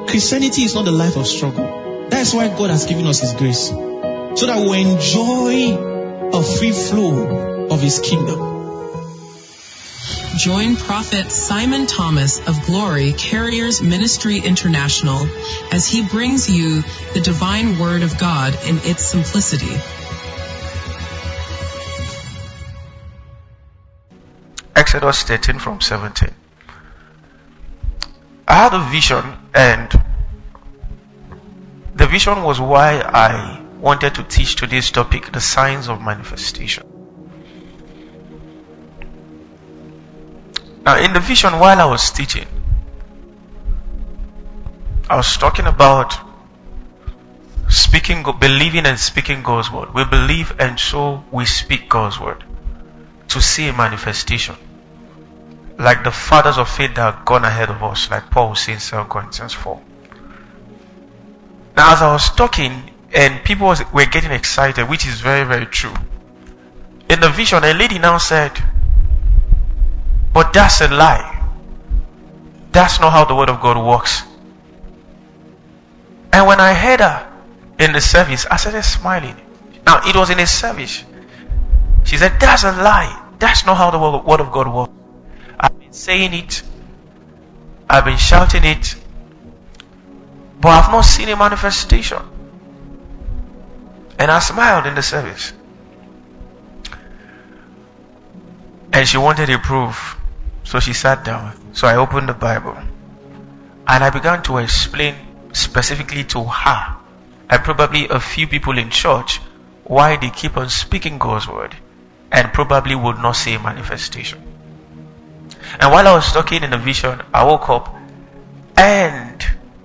Christianity is not a life of struggle. That's why God has given us His grace, so that we enjoy a free flow of His kingdom. Join Prophet Simon Thomas of Glory Carriers Ministry International as he brings you the divine word of God in its simplicity. Exodus 13 from 17. I had a vision, and the vision was why I wanted to teach today's topic, the signs of manifestation. Now, in the vision, while I was teaching, I was talking about believing and speaking God's word. We believe and so we speak God's word to see a manifestation. Like the fathers of faith that have gone ahead of us, like Paul says in 2 Corinthians 4. Now, as I was talking, and people were getting excited, which is very, very true. In the vision, a lady now said, "But that's a lie. That's not how the word of God works." And when I heard her in the service, I started smiling. Now, it was in a service. She said, "That's a lie. That's not how the word of God works. I've been saying it. I've been shouting it. But I've not seen a manifestation." And I smiled in the service. And she wanted a proof. So she sat down. So I opened the Bible. And I began to explain specifically to her, and probably a few people in church, why they keep on speaking God's word and probably would not see a manifestation. And while I was talking in the vision, I woke up, and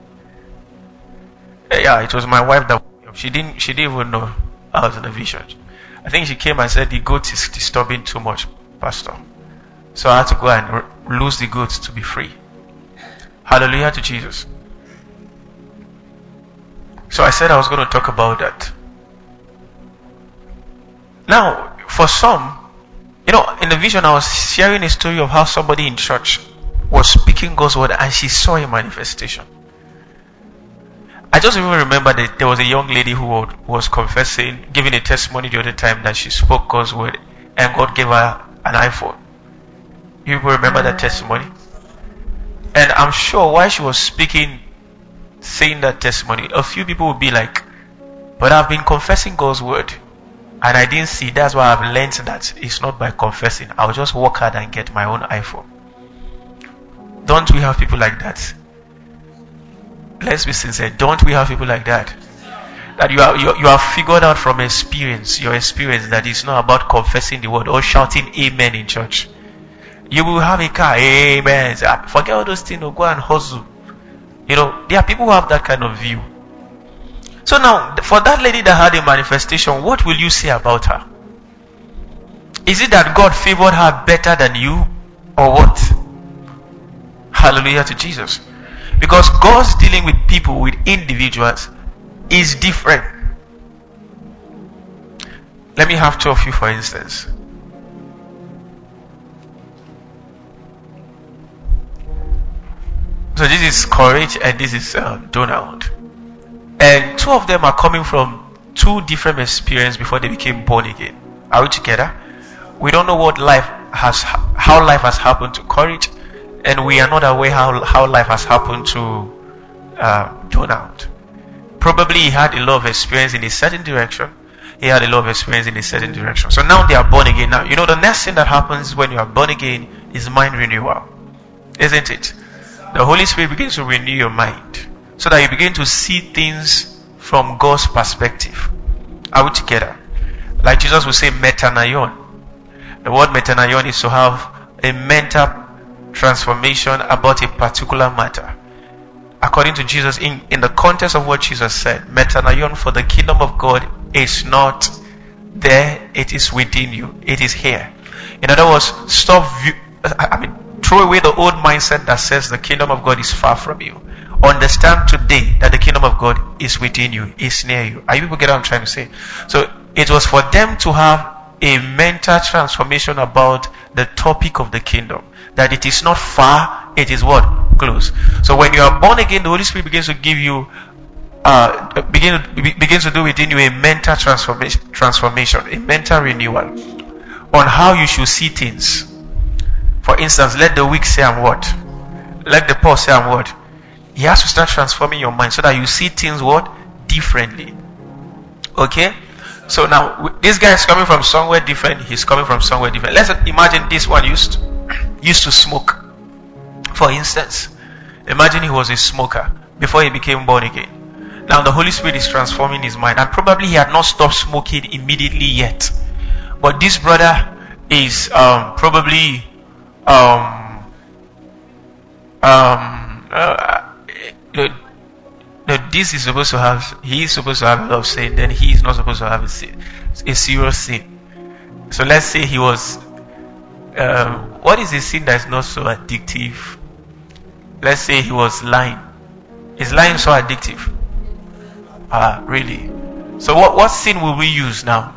it was my wife that woke me up. She didn't even know I was in the vision. I think she came and said, "The goat is disturbing too much, Pastor." So I had to go and loose the goats to be free. Hallelujah to Jesus. So I said I was going to talk about that. Now, for some, in the vision I was sharing a story of how somebody in church was speaking God's word and she saw a manifestation. I just even remember that there was a young lady who was confessing, giving a testimony the other time that she spoke God's word and God gave her an iPhone. You people remember that testimony? And I'm sure while she was speaking, saying that testimony, a few people would be like, "But I've been confessing God's word and I didn't see. That's why I've learned that it's not by confessing. I'll just work hard and get my own iPhone." Don't we have people like that? Let's be sincere. Don't we have people like that? That you have figured out from your experience that it's not about confessing the word or shouting amen in church. You will have a car, amen. Forget all those things, go and hustle. There are people who have that kind of view. So now, for that lady that had a manifestation, what will you say about her? Is it that God favored her better than you, or what? Hallelujah to Jesus. Because God's dealing with people, with individuals, is different. Let me have two of you, for instance. So this is Courage and this is Donald. And two of them are coming from two different experiences before they became born again. Are we together? We don't know how life has happened to Courage, and we are not aware how life has happened to Donald. Probably he had a lot of experience in a certain direction. He had a lot of experience in a certain direction. So now they are born again. Now, the next thing that happens when you are born again is mind renewal. Isn't it? The Holy Spirit begins to renew your mind so that you begin to see things from God's perspective. Are we together? Like Jesus would say, metanoia. The word metanoia is to have a mental transformation about a particular matter. According to Jesus, in the context of what Jesus said, metanoia, for the kingdom of God is not there, it is within you. It is here. In other words, throw away the old mindset that says the kingdom of God is far from you. Understand today that the kingdom of God is within you, is near you. Are you people get what I'm trying to say? So it was for them to have a mental transformation about the topic of the kingdom. That it is not far, it is what? Close. So So when you are born again, the Holy Spirit begins to give you, begins to do within you a mental transformation, a mental renewal on how you should see things. For instance, let the weak say I'm what? Let the poor say I'm what? He has to start transforming your mind so that you see things what? Differently. Okay? So now, this guy is coming from somewhere different. He's coming from somewhere different. Let's imagine this one used to smoke. For instance, imagine he was a smoker before he became born again. Now the Holy Spirit is transforming his mind, and probably he had not stopped smoking immediately yet. But this brother is probably this is supposed to have, he is supposed to have a lot of sin, then he is not supposed to have a serious sin. So let's say he was, what is a sin that is not so addictive? Let's say he was lying. Is lying so addictive? Really? So what sin will we use now?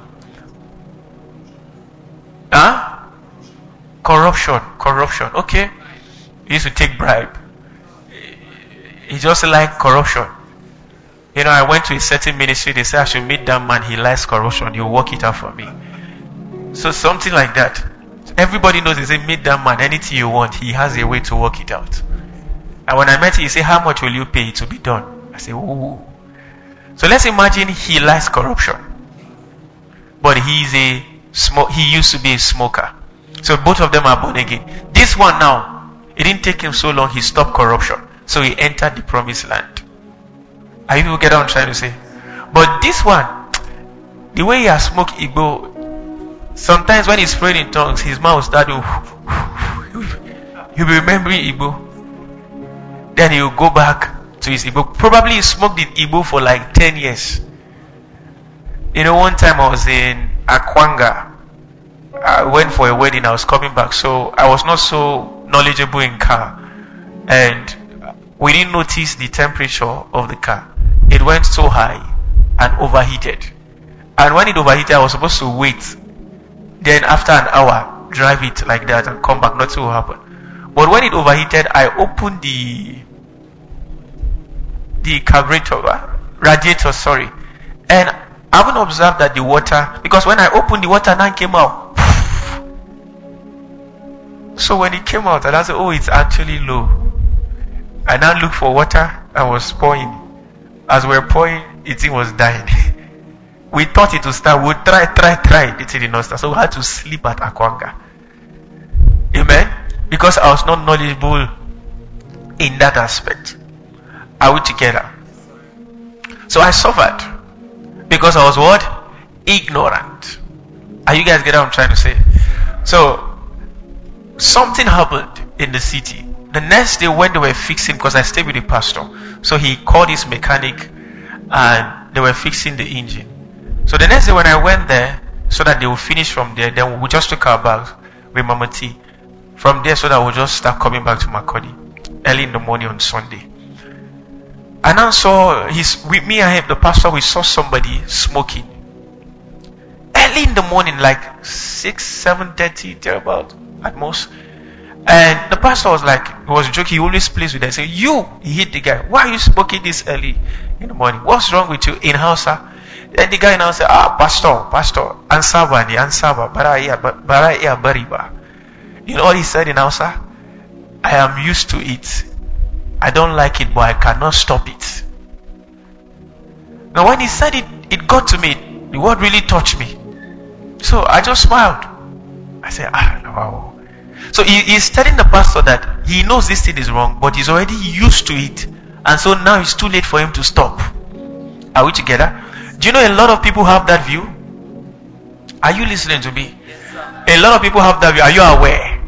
Corruption. Okay. He used to take bribe. He just like corruption. You know, I went to a certain ministry, they said I should meet that man, he likes corruption, you work it out for me. So something like that. Everybody knows, they say meet that man, anything you want, he has a way to work it out. And when I met him, he said, how much will you pay to be done? I said, ooh. So let's imagine he likes corruption. But he used to be a smoker. So both of them are born again. This one now, it didn't take him so long, he stopped corruption. So he entered the promised land. Are you people get what I'm trying to say? But this one, the way he has smoked Igbo, sometimes when he's praying in tongues, his mouth will start to, he'll be remembering Igbo. Then he'll go back to his Igbo. Probably he smoked in Igbo for like 10 years. You know, one time I was in Akwanga. I went for a wedding, I was coming back, so I was not so knowledgeable in car. And we didn't notice the temperature of the car. It went so high and overheated. And when it overheated, I was supposed to wait. Then after an hour, drive it like that and come back. Nothing will happen. But when it overheated, I opened the radiator, and I haven't observed that the water, because when I opened the water, now came out. So when it came out, and I said, oh, it's actually low. I now looked for water and was pouring. As we were pouring, it was dying. We thought it would start. We'd try. It did not start. So we had to sleep at Akwanga. Amen? Because I was not knowledgeable in that aspect. Are we together? So I suffered. Because I was what? Ignorant. Are you guys getting what I'm trying to say? So, something happened in the city. The next day when they were fixing, because I stayed with the pastor, so he called his mechanic and they were fixing the engine. So the next day when I went there, so that they would finish from there, then we just took our bags with Mama T. From there, so that we'll just start coming back to Makodi early in the morning on Sunday. And I saw with me and him, the pastor, we saw somebody smoking. Early in the morning, like 7:30, thereabout at most. And the pastor was like, he was joking, he always plays with them. He said, he hit the guy. Why are you smoking this early in the morning? What's wrong with you in Hausa? Then the guy now said, pastor, ansaba, baraya bariba. You know what he said in Hausa? I am used to it. I don't like it, but I cannot stop it. Now when he said it, it got to me. The word really touched me. So I just smiled. I said, wow. So he's telling the pastor that he knows this thing is wrong, but he's already used to it. And so now it's too late for him to stop. Are we together? Do you know a lot of people have that view? Are you listening to me? A lot of people have that view. Are you aware?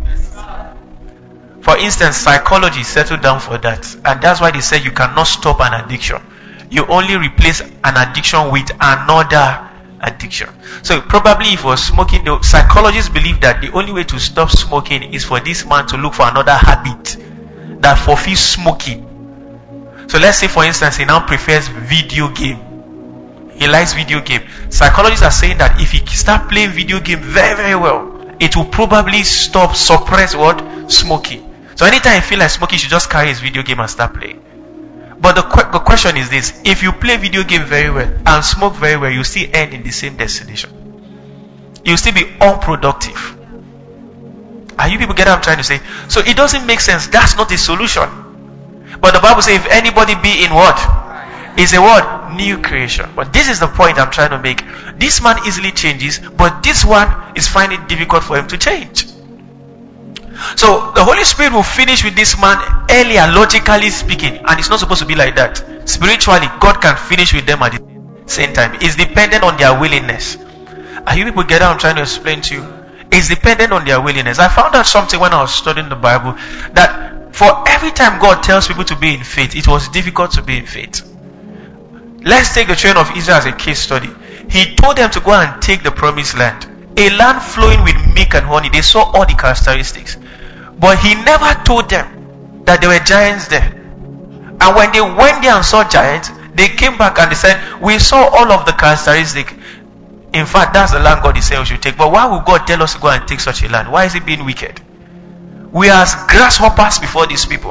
For instance, psychology settled down for that. And that's why they say you cannot stop an addiction. You only replace an addiction with another addiction. So probably if he was smoking, the psychologists believe that the only way to stop smoking is for this man to look for another habit that fulfills smoking. So let's say for instance he now prefers video game. He likes video game. Psychologists are saying that if he start playing video game very, very well, it will probably suppress what? Smoking. So anytime you feel like smoking, you should just carry his video game and start playing. But the question is this: if you play video game very well and smoke very well, you still end in the same destination. You'll still be unproductive. Are you people get what I'm trying to say? So it doesn't make sense. That's not a solution. But the Bible says, if anybody be in what? Is a what? New creation. But this is the point I'm trying to make. This man easily changes, but this one is finding it difficult for him to change. So the Holy Spirit will finish with this man earlier, logically speaking, and it's not supposed to be like that. Spiritually, God can finish with them at the same time. It's dependent on their willingness. Are you people get what I'm trying to explain to you? It's dependent on their willingness. I found out something when I was studying the Bible, that for every time God tells people to be in faith, it was difficult to be in faith. Let's take the children of Israel as a case study. He told them to go and take the promised land, a land flowing with milk and honey. They saw all the characteristics, but he never told them that there were giants there. And when they went there and saw giants, they came back and they said, we saw all of the characteristics. In fact, that's the land God is saying we should take. But why would God tell us to go and take such a land? Why is he being wicked? We are as grasshoppers before these people.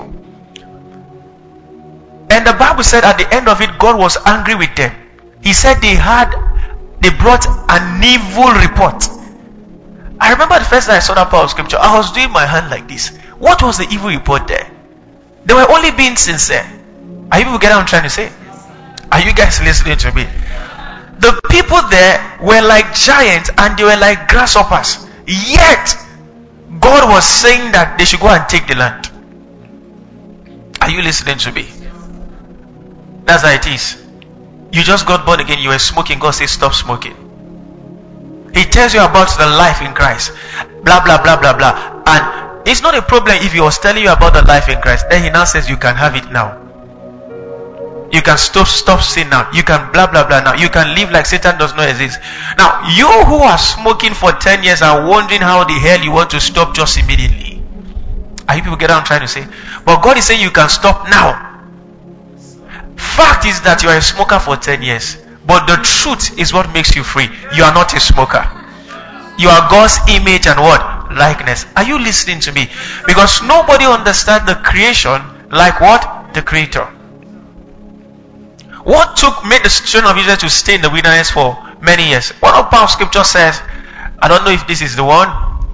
And the Bible said at the end of it, God was angry with them. He said they brought an evil report. I remember the first time I saw that part of scripture, I was doing my hand like this. What was the evil report there? They were only being sincere. Are you people getting what I'm trying to say? Are you guys listening to me? The people there were like giants and they were like grasshoppers. Yet, God was saying that they should go and take the land. Are you listening to me? That's how it is. You just got born again, you were smoking, God says stop smoking. He tells you about the life in Christ. Blah, blah, blah, blah, blah. And it's not a problem if he was telling you about the life in Christ. Then he now says you can have it now. You can stop sin now. You can blah blah blah now. You can live like Satan does not exist. Now, you who are smoking for 10 years are wondering how the hell you want to stop just immediately. Are you people get what I'm trying to say? But God is saying you can stop now. Fact is that you are a smoker for 10 years. But the truth is what makes you free. You are not a smoker. You are God's image and what? Likeness. Are you listening to me? Because nobody understands the creation like what? The Creator. What made the children of Israel to stay in the wilderness for many years? One of our scripture says, I don't know if this is the one.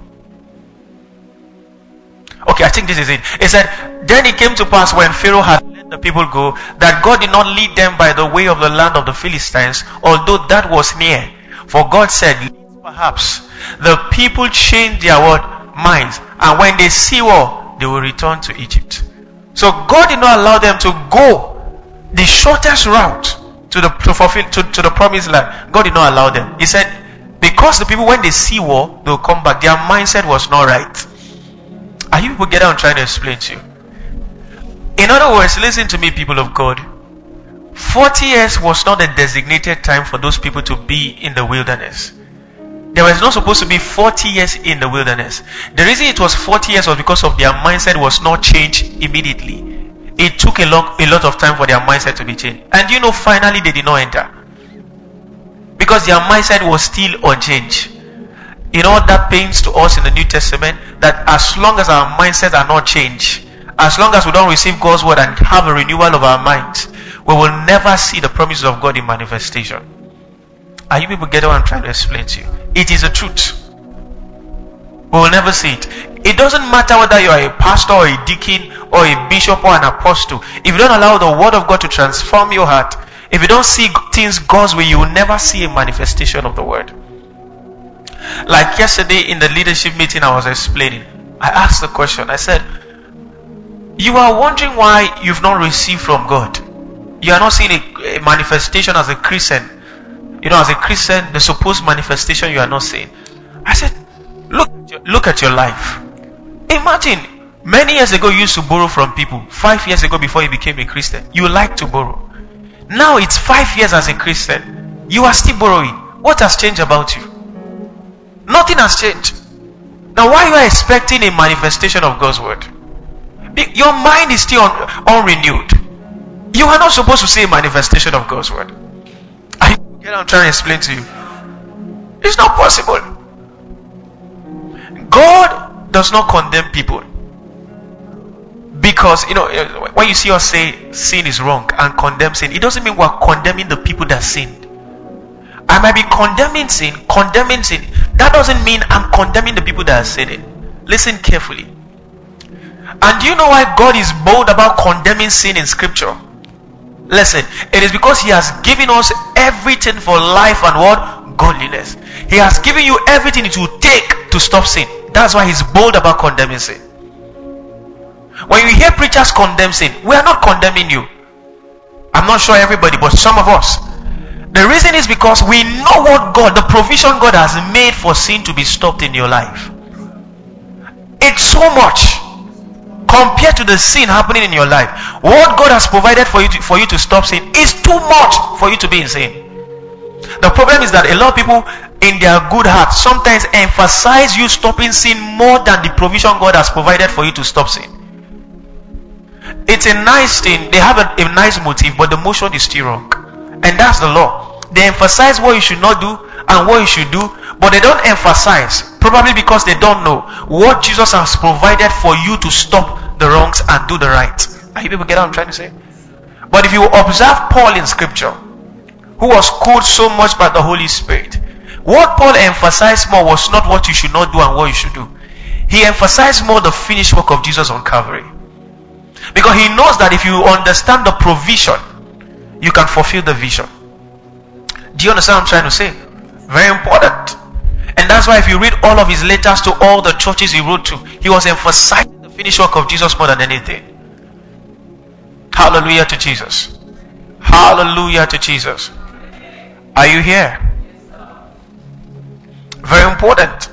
Okay, I think this is it. It said, then it came to pass when Pharaoh had let the people go, that God did not lead them by the way of the land of the Philistines, although that was near. For God said, perhaps the people change their minds, and when they see war, they will return to Egypt. So God did not allow them to go the shortest route to the promised land. God did not allow them. He said, because the people, when they see war, they'll come back. Their mindset was not right. Are you people getting what I'm trying to explain to you? In other words, listen to me, people of God. 40 years was not a designated time for those people to be in the wilderness. There was not supposed to be 40 years in the wilderness. The reason it was 40 years was because of their mindset was not changed immediately. It took a lot of time for their mindset to be changed. And you know, finally they did not enter. Because their mindset was still unchanged. You know what that pains to us in the New Testament? That as long as our mindsets are not changed, as long as we don't receive God's word and have a renewal of our minds, we will never see the promises of God in manifestation. Are you people getting what I'm trying to explain to you? It is the truth. We will never see it. It doesn't matter whether you are a pastor or a deacon or a bishop or an apostle. If you don't allow the word of God to transform your heart, if you don't see things God's way, you will never see a manifestation of the word. Like yesterday in the leadership meeting I was explaining, I asked the question. I said, you are wondering why you've not received from God. You are not seeing a manifestation as a Christian. You know, as a Christian, the supposed manifestation you are not seeing. I said, look at your life. Imagine, many years ago you used to borrow from people. 5 years ago before you became a Christian, you like to borrow. Now it's 5 years as a Christian. You are still borrowing. What has changed about you? Nothing has changed. Now why are you expecting a manifestation of God's word? Your mind is still unrenewed. You are not supposed to see a manifestation of God's word. I get what I'm trying to explain to you. It's not possible. God does not condemn people. Because, when you see us say sin is wrong and condemn sin, it doesn't mean we're condemning the people that sinned. I might be condemning sin. That doesn't mean I'm condemning the people that are sinning. Listen carefully. And do you know why God is bold about condemning sin in scripture? Listen, it is because He has given us everything for life and what? Godliness. He has given you everything it will take to stop sin. That's why He's bold about condemning sin. When you hear preachers condemn sin, we are not condemning you. I'm not sure everybody, but some of us. The reason is because we know what God, the provision God has made for sin to be stopped in your life. It's so much compared to the sin happening in your life. What God has provided for you to stop sin is too much for you to be in sin. The problem is that a lot of people in their good heart sometimes emphasize you stopping sin more than the provision God has provided for you to stop sin. It's a nice thing. They have a nice motive, but the motion is still wrong. And that's the law. They emphasize what you should not do and what you should do, but they don't emphasize, probably because they don't know what Jesus has provided for you to stop the wrongs and do the right. Are you people get what I'm trying to say? But if you observe Paul in scripture, who was called so much by the Holy Spirit, what Paul emphasized more was not what you should not do and what you should do. He emphasized more the finished work of Jesus on Calvary. Because he knows that if you understand the provision, you can fulfill the vision. Do you understand what I'm trying to say? Very important. And that's why if you read all of his letters to all the churches he wrote to, he was emphasizing the finished work of Jesus more than anything. Hallelujah to Jesus. Hallelujah to Jesus. Are you here? Very important.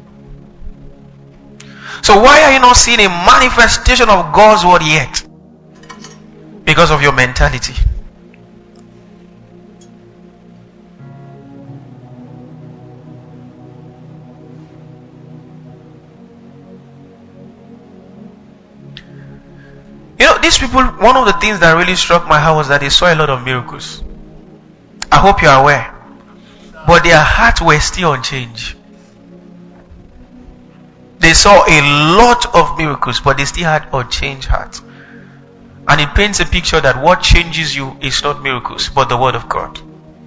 So why are you not seeing a manifestation of God's word yet? Because of your mentality. These people, one of the things that really struck my heart was that they saw a lot of miracles. I hope you are aware. But their hearts were still unchanged. They saw a lot of miracles, but they still had unchanged hearts. And it paints a picture that what changes you is not miracles, but the word of God.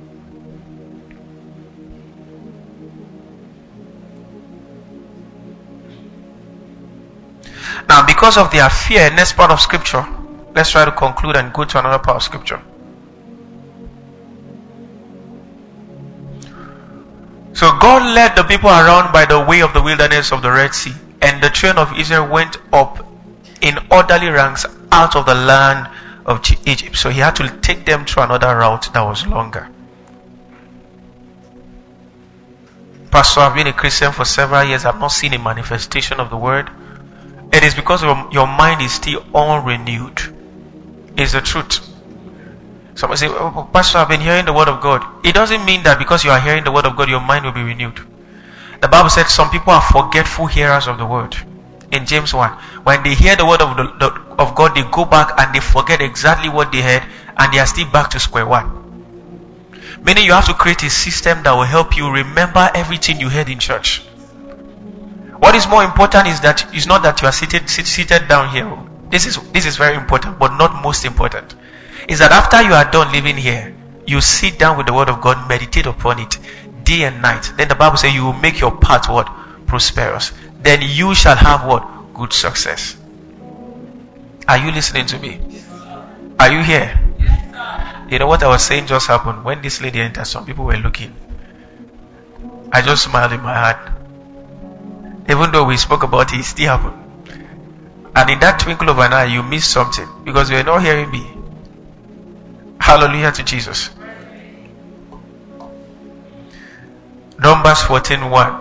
Now, because of their fear, next part of scripture, let's try to conclude and go to another part of scripture. So God led the people around by the way of the wilderness of the Red Sea, and the children of Israel went up in orderly ranks out of the land of Egypt. So he had to take them through another route that was longer. Pastor, I've been a Christian for several years. I've not seen a manifestation of the word. It is because your mind is still unrenewed. It's the truth. Someone say, oh, Pastor, I've been hearing the word of God. It doesn't mean that because you are hearing the word of God, your mind will be renewed. The Bible said some people are forgetful hearers of the word. In James 1, when they hear the word of God, they go back and they forget exactly what they heard, and they are still back to square one. Meaning you have to create a system that will help you remember everything you heard in church. What is more important is not that you are seated down here. This is very important, but not most important. Is that after you are done living here, you sit down with the word of God, meditate upon it day and night. Then the Bible says you will make your path what? Prosperous. Then you shall have what? Good success. Are you listening to me? Are you here? You know what I was saying just happened. When this lady entered, some people were looking. I just smiled in my heart. Even though we spoke about it, it still happened. And in that twinkle of an eye, you missed something because you were not hearing me. Hallelujah to Jesus. Numbers 14:1.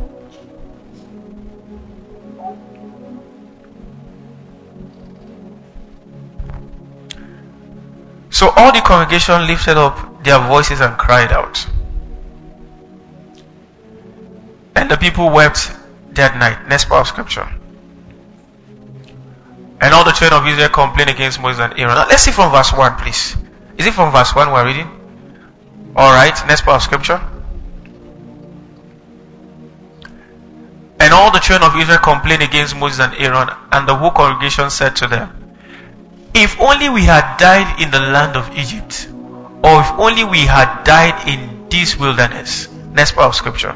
So all the congregation lifted up their voices and cried out. And the people wept that night. Next part of scripture. And all the children of Israel complained against Moses and Aaron. Now let's see from verse 1, please. Is it from verse 1 we're reading? Alright, next part of scripture. And all the children of Israel complained against Moses and Aaron, and the whole congregation said to them, if only we had died in the land of Egypt, or if only we had died in this wilderness. Next part of scripture.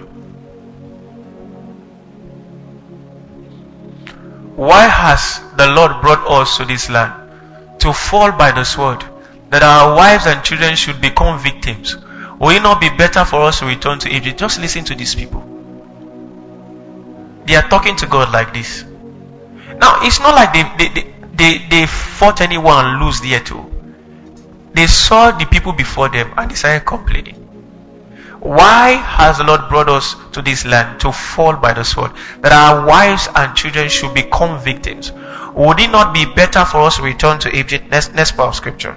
Why has the Lord brought us to this land, to fall by the sword, that our wives and children should become victims? Will it not be better for us to return to Egypt? Just listen to these people. They are talking to God like this. Now, it's not like they fought anyone and lose there too. They saw the people before them and they started complaining. Why has the Lord brought us to this land, to fall by the sword, that our wives and children should become victims? Would it not be better for us to return to Egypt? Next part of scripture.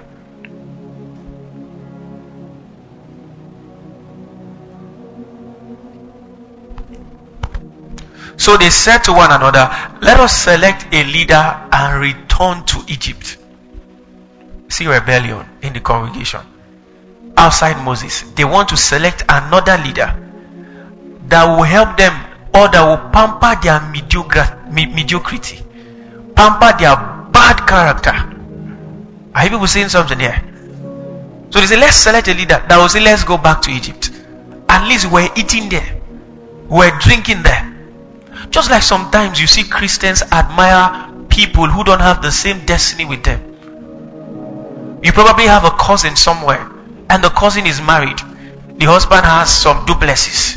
So they said to one another, let us select a leader and return to Egypt. See rebellion in the congregation. Outside Moses, they want to select another leader that will help them, or that will pamper their mediocrity, pamper their bad character. Are you people saying something here? So they say, let's select a leader that will say, let's go back to Egypt. At least we're eating there, we're drinking there. Just like sometimes you see Christians admire people who don't have the same destiny with them. You probably have a cousin somewhere, and the cousin is married. The husband has some duplexes.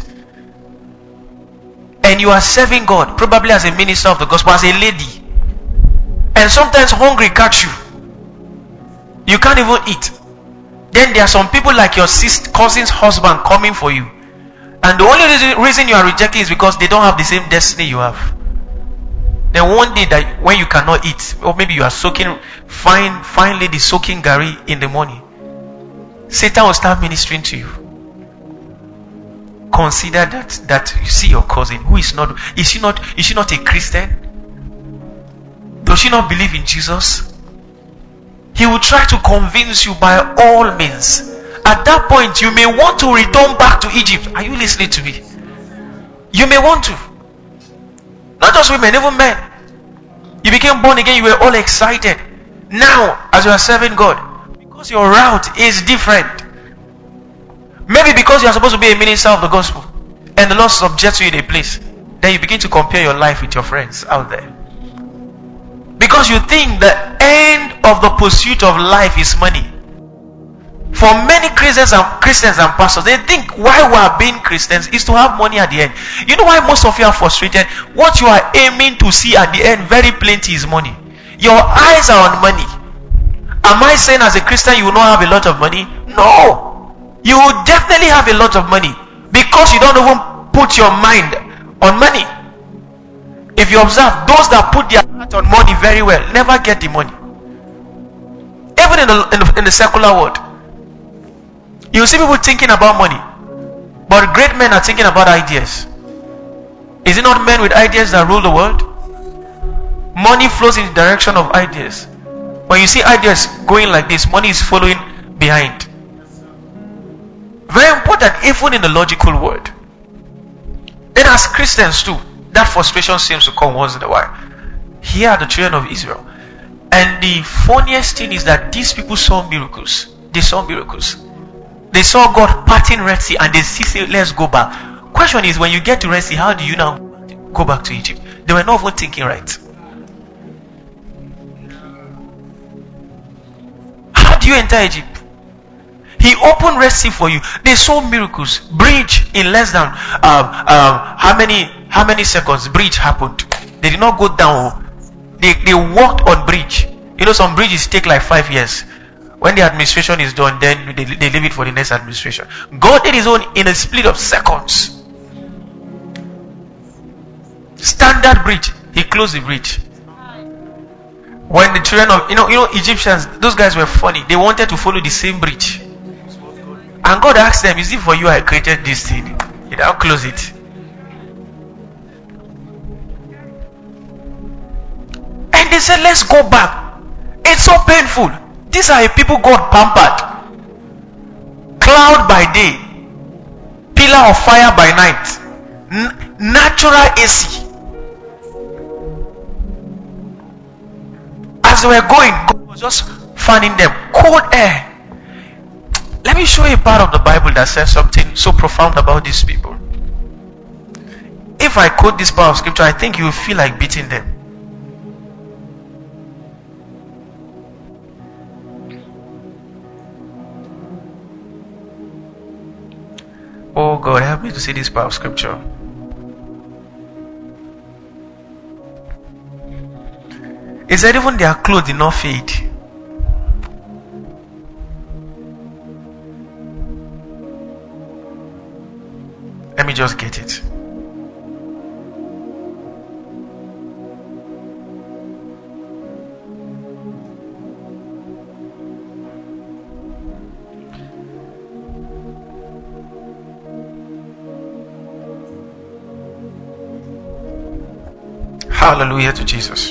And you are serving God, probably as a minister of the gospel, as a lady. And sometimes hungry catch you. You can't even eat. Then there are some people like your cousin's husband coming for you. And the only reason you are rejecting is because they don't have the same destiny you have. Then one day that when you cannot eat, or maybe you are soaking, fine lady soaking gari in the morning, Satan will start ministering to you. Consider that you see your cousin who is she not a Christian? Does she not believe in Jesus? He will try to convince you by all means. At that point, you may want to return back to Egypt. Are you listening to me? You may want to. Not just women, even men. You became born again, you were all excited. Now, as you are serving God, because your route is different. Maybe because you are supposed to be a minister of the gospel, and the Lord subjects you in a place, then you begin to compare your life with your friends out there. Because you think the end of the pursuit of life is money. For many Christians and pastors, they think why we are being Christians is to have money at the end. You know why most of you are frustrated? What you are aiming to see at the end, very plenty, is money. Your eyes are on money. Am I saying as a Christian you will not have a lot of money? No. You will definitely have a lot of money, because you don't even put your mind on money. If you observe, those that put their heart on money very well never get the money. Even in the secular world, you see people thinking about money, but great men are thinking about ideas. Is it not men with ideas that rule the world? Money flows in the direction of ideas. When you see ideas going like this, money is following behind. Very important, even in the logical world. Then as Christians too, that frustration seems to come once in a while. Here are the children of Israel. And the funniest thing is that these people saw miracles. They saw miracles. They saw God parting Red Sea, and they say, let's go back. Question is, when you get to Red Sea, how do you now go back to Egypt? They were not even thinking right. How do you enter Egypt? He opened Red Sea for you. They saw miracles. Bridge in less than how many seconds? Bridge happened. They did not go down. They walked on bridge. You know, some bridges take like 5 years. When the administration is done, then they leave it for the next administration. God did his own in a split of seconds. Standard bridge. He closed the bridge. When the children of Egyptians, those guys were funny. They wanted to follow the same bridge. And God asked them, is it for you I created this thing? He now close it. And they said, let's go back. It's so painful. These are a people God pampered. Cloud by day, pillar of fire by night, natural AC. As they were going, God was just fanning them. Cold air. Let me show you a part of the Bible that says something so profound about these people. If I quote this part of scripture, I think you will feel like beating them. Oh God, help me to see this part of scripture. It said even their clothes did not fade. Let me just get it. Hallelujah to Jesus.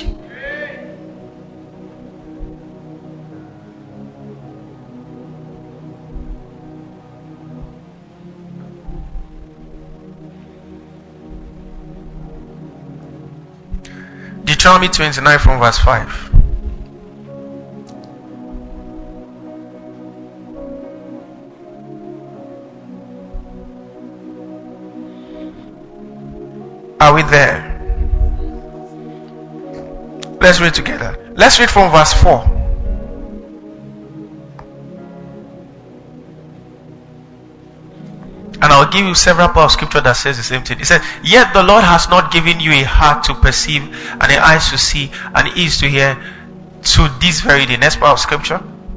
Deuteronomy 29 from verse 5. Are we there? Let's read together. Let's read from verse 4. And I'll give you several parts of scripture that says the same thing. It says, yet the Lord has not given you a heart to perceive, and an eyes to see, and ears to hear, to this very day. Next part of scripture.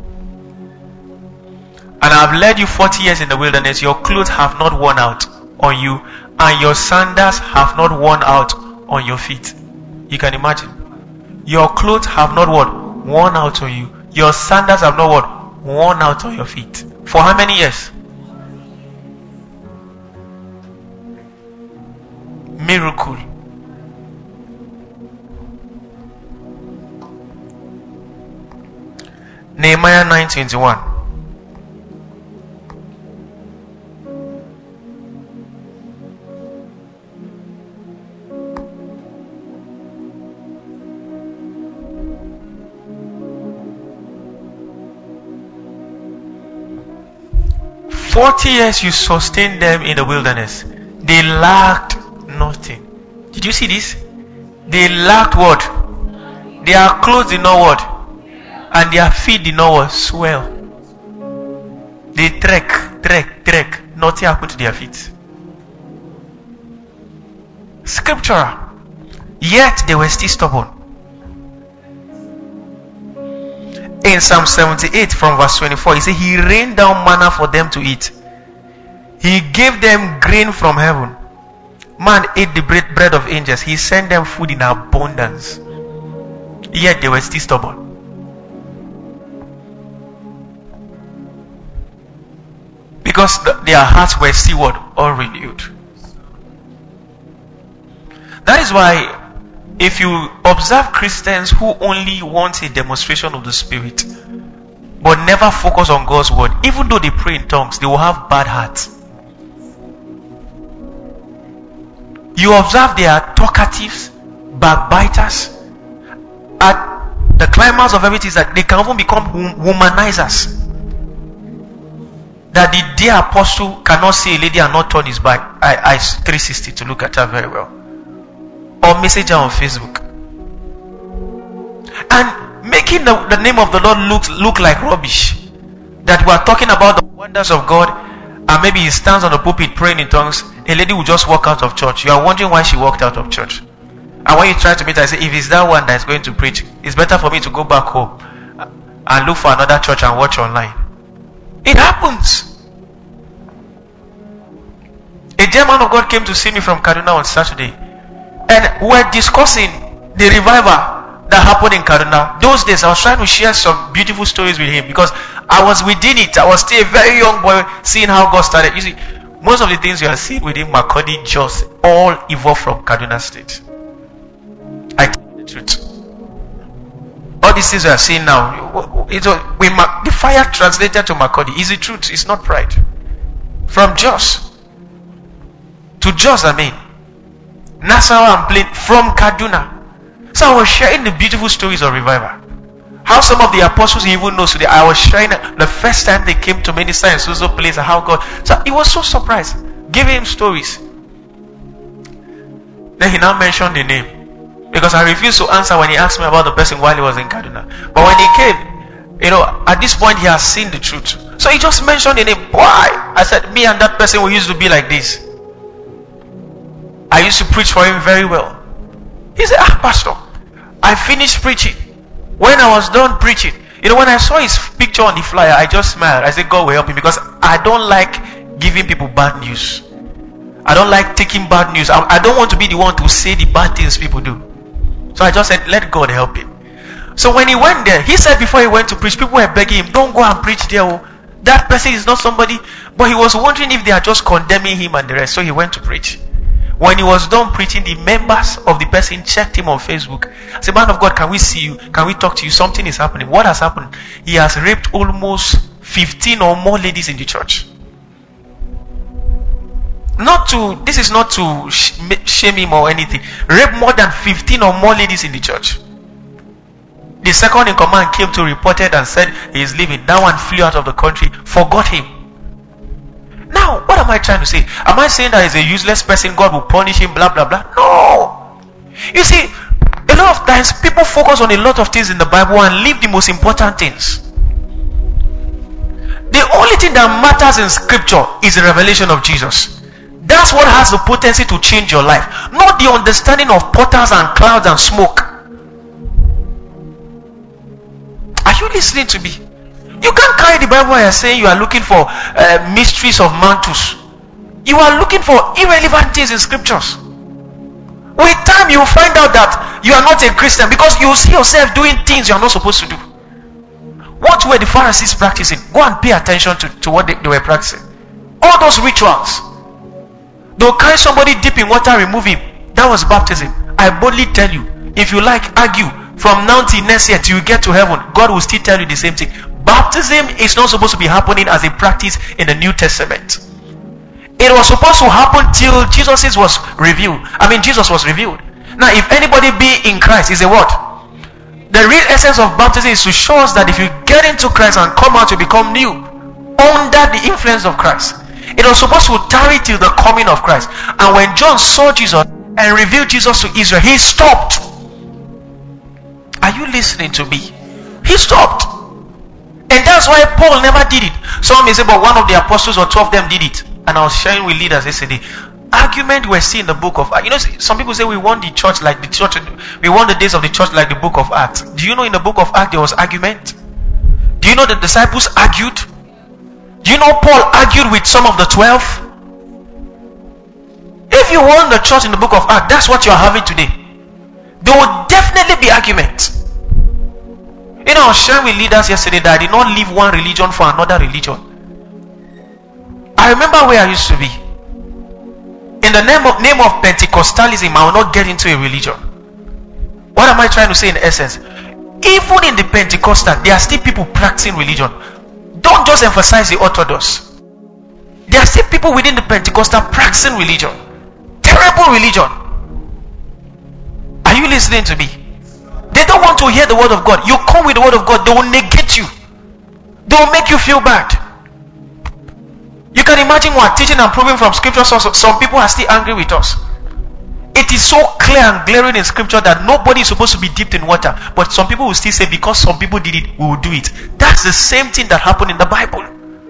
And I have led you 40 years in the wilderness. Your clothes have not worn out on you, and your sandals have not worn out on your feet. You can imagine. Your clothes have not worn out on you. Your sandals have not worn out on your feet. For how many years? Miracle. Nehemiah 9:21. "40 years you sustained them in the wilderness. They lacked nothing." Did you see this? They lacked what? Their clothes did not what? And their feet did not what? Swell. They trek. Nothing happened to their feet. Scriptural. Yet they were still stubborn. In Psalm 78 from verse 24, he said, he rained down manna for them to eat. He gave them grain from heaven. Man ate the bread of angels. He sent them food in abundance. Yet they were still stubborn. Because their hearts were still what? Unrenewed. That is why if you observe Christians who only want a demonstration of the Spirit but never focus on God's word, even though they pray in tongues, they will have bad hearts. You observe they are talkatives, backbiters. At the climax of everything is that they can even become womanizers. That the dear apostle cannot see a lady and not turn his back eyes 360 to look at her very well, or message her on Facebook, and making the name of the Lord look like rubbish. That we are talking about the wonders of God, and maybe he stands on the pulpit praying in tongues. A lady will just walk out of church. You are wondering why she walked out of church. And when you try to meet her, I say, if it's that one that is going to preach, it's better for me to go back home and look for another church and watch online. It happens. A dear man of God came to see me from Kaduna on Saturday, and we're discussing the revival that happened in Kaduna. Those days I was trying to share some beautiful stories with him because I was within it. I was still a very young boy seeing how God started. You see, most of the things you are seeing within Makurdi just all evolved from Kaduna State. I tell you the truth. All these things we are seeing now, the fire translated to Makurdi is the truth. It's not pride. From Jos to Jos, Nassau and Plain from Kaduna. So I was sharing the beautiful stories of revival. How some of the apostles he even knows today. I was sharing the first time they came to minister in so place and how God. So he was so surprised. Giving him stories. Then he now mentioned the name. Because I refused to answer when he asked me about the person while he was in Kaduna. But when he came, at this point he has seen the truth. So he just mentioned the name. Why? I said, me and that person we used to be like this. I used to preach for him very well. He said, Pastor, I finished preaching. When I was done preaching, when I saw his picture on the flyer, I just smiled. I said, God will help him, because I don't like giving people bad news. I don't like taking bad news. I don't want to be the one to say the bad things people do. So I just said, let God help him. So when he went there, he said before he went to preach, people were begging him, don't go and preach there. Oh. That person is not somebody. But he was wondering if they are just condemning him and the rest. So he went to preach. When he was done preaching, the members of the person checked him on Facebook. I said, man of God, can we see you? Can we talk to you? Something is happening. What has happened? He has raped almost 15 or more ladies in the church. This is not to shame him or anything. Raped more than 15 or more ladies in the church. The second in command came to report it and said he is leaving. That one flew out of the country, forgot him. Now, what am I trying to say? Am I saying that he's a useless person, God will punish him, blah, blah, blah? No! You see, a lot of times people focus on a lot of things in the Bible and leave the most important things. The only thing that matters in scripture is the revelation of Jesus. That's what has the potency to change your life. Not the understanding of portals and clouds and smoke. Are you listening to me? You can't carry the Bible and saying you are looking for mysteries of mantles. You are looking for irrelevant things in scriptures. With time you will find out that you are not a Christian, because you will see yourself doing things you are not supposed to do. What were the Pharisees practicing? Go and pay attention to what they were practicing. All those rituals. They'll carry somebody deep in water, remove him. That was baptism. I boldly tell you, if you like, argue. From now till next year till you get to heaven, God will still tell you the same thing. Baptism is not supposed to be happening as a practice in the New Testament. It was supposed to happen till Jesus was revealed. Jesus was revealed. Now, if anybody be in Christ, is a what? The real essence of baptism is to show us that if you get into Christ and come out, you become new under the influence of Christ. It was supposed to tarry till the coming of Christ. And when John saw Jesus and revealed Jesus to Israel, he stopped. Are you listening to me? He stopped. And that's why Paul never did it. Some may say, but one of the apostles or 2 of them did it. And I was sharing with leaders yesterday. Argument we see in the book of Acts. Some people say we want the church like the church. We want the days of the church like the book of Acts. Do you know in the book of Acts there was argument? Do you know the disciples argued? Do you know Paul argued with some of the 12? If you want the church in the book of Acts, that's what you are having today. There will definitely be argument. I was sharing with leaders yesterday that I did not leave one religion for another religion. I remember where I used to be. In the name of Pentecostalism, I will not get into a religion. What am I trying to say in essence? Even in the Pentecostal, there are still people practicing religion. Don't just emphasize the Orthodox. There are still people within the Pentecostal practicing religion. Terrible religion. Are you listening to me? They don't want to hear the word of God. You come with the word of God, they will negate you. They will make you feel bad. You can imagine what teaching and proving from scripture. Some people are still angry with us. It is so clear and glaring in scripture that nobody is supposed to be dipped in water. But some people will still say, because some people did it, we will do it. That's the same thing that happened in the Bible.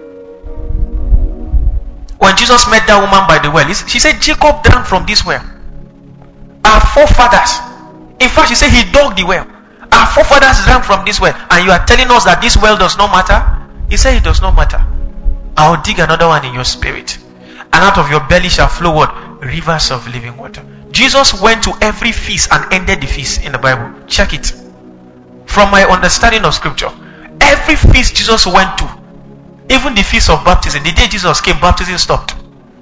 When Jesus met that woman by the well, she said, Jacob drank from this well. Our forefathers. In fact, she said he dug the well. Our forefathers drank from this well. And you are telling us that this well does not matter? He said it does not matter. I'll dig another one in your spirit. And out of your belly shall flow what? Rivers of living water. Jesus went to every feast and ended the feast in the Bible. Check it. From my understanding of scripture, every feast Jesus went to, even the feast of baptism, the day Jesus came, baptism stopped.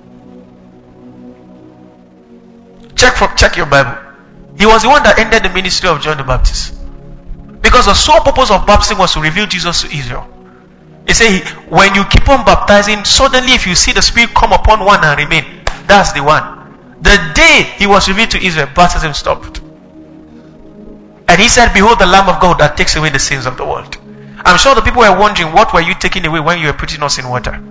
Check your Bible. He was the one that ended the ministry of John the Baptist. Because the sole purpose of baptism was to reveal Jesus to Israel. He said, when you keep on baptizing, suddenly if you see the Spirit come upon one and remain, that's the one. The day he was revealed to Israel, baptism stopped. And he said, behold the Lamb of God that takes away the sins of the world. I'm sure the people were wondering, what were you taking away when you were putting us in water?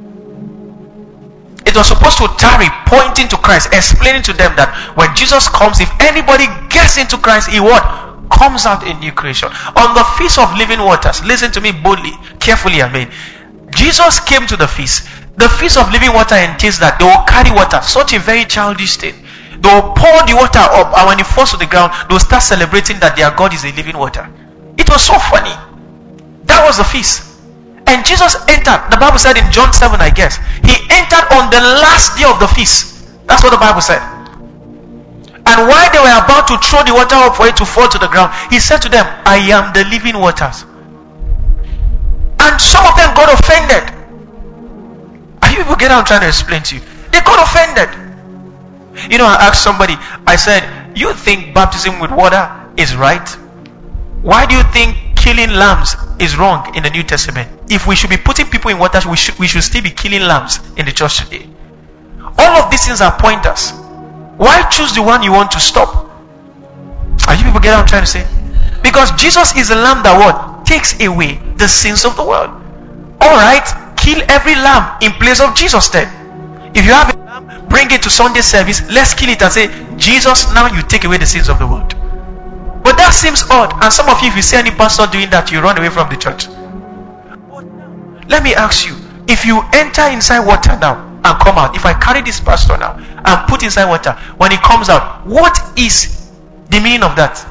It was supposed to tarry, pointing to Christ, explaining to them that when Jesus comes, if anybody gets into Christ, he what? Comes out a new creation. On the feast of living waters, listen to me boldly, carefully, amen. Jesus came to the feast. The feast of living water entails that they will carry water, such a very childish thing. They will pour the water up, and when it falls to the ground, they will start celebrating that their God is a living water. It was so funny. That was the feast. And Jesus entered, the Bible said in John 7, I guess, he entered on the last day of the feast. That's what the Bible said. And while they were about to throw the water up for it to fall to the ground, he said to them, I am the living waters. And some of them got offended. Are you people getting what I'm trying to explain to you? They got offended. You know, I asked somebody, I said, you think baptism with water is right? Why do you think killing lambs is wrong in the New Testament? If we should be putting people in water, we should still be killing lambs in the church today. All of these things are pointers. Why choose the one you want to stop? Are you people getting what I'm trying to say? Because Jesus is the lamb that what? Takes away the sins of the world. Alright, kill every lamb in place of Jesus then. If you have a lamb, bring it to Sunday service, let's kill it and say, Jesus, now you take away the sins of the world. But that seems odd. And some of you, if you see any pastor doing that, you run away from the church. Let me ask you, if you enter inside water now and come out, if I carry this pastor now and put inside water, when he comes out, what is the meaning of that?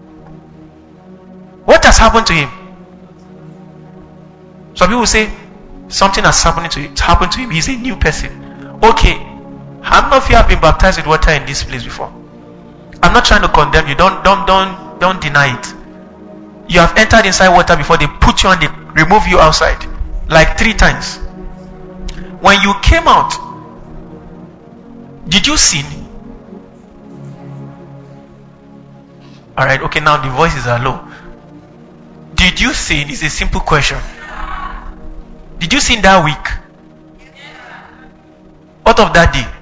What has happened to him? Some people say something has happened to him. He's a new person. Okay, how many of you have been baptized with water in this place before? I'm not trying to condemn you. Don't deny it. You have entered inside water before. They put you and they remove you outside like 3 times. When you came out, did you sin? Alright, okay, now the voices are low. Did you sin? It's a simple question. Did you sin that week? What of that day?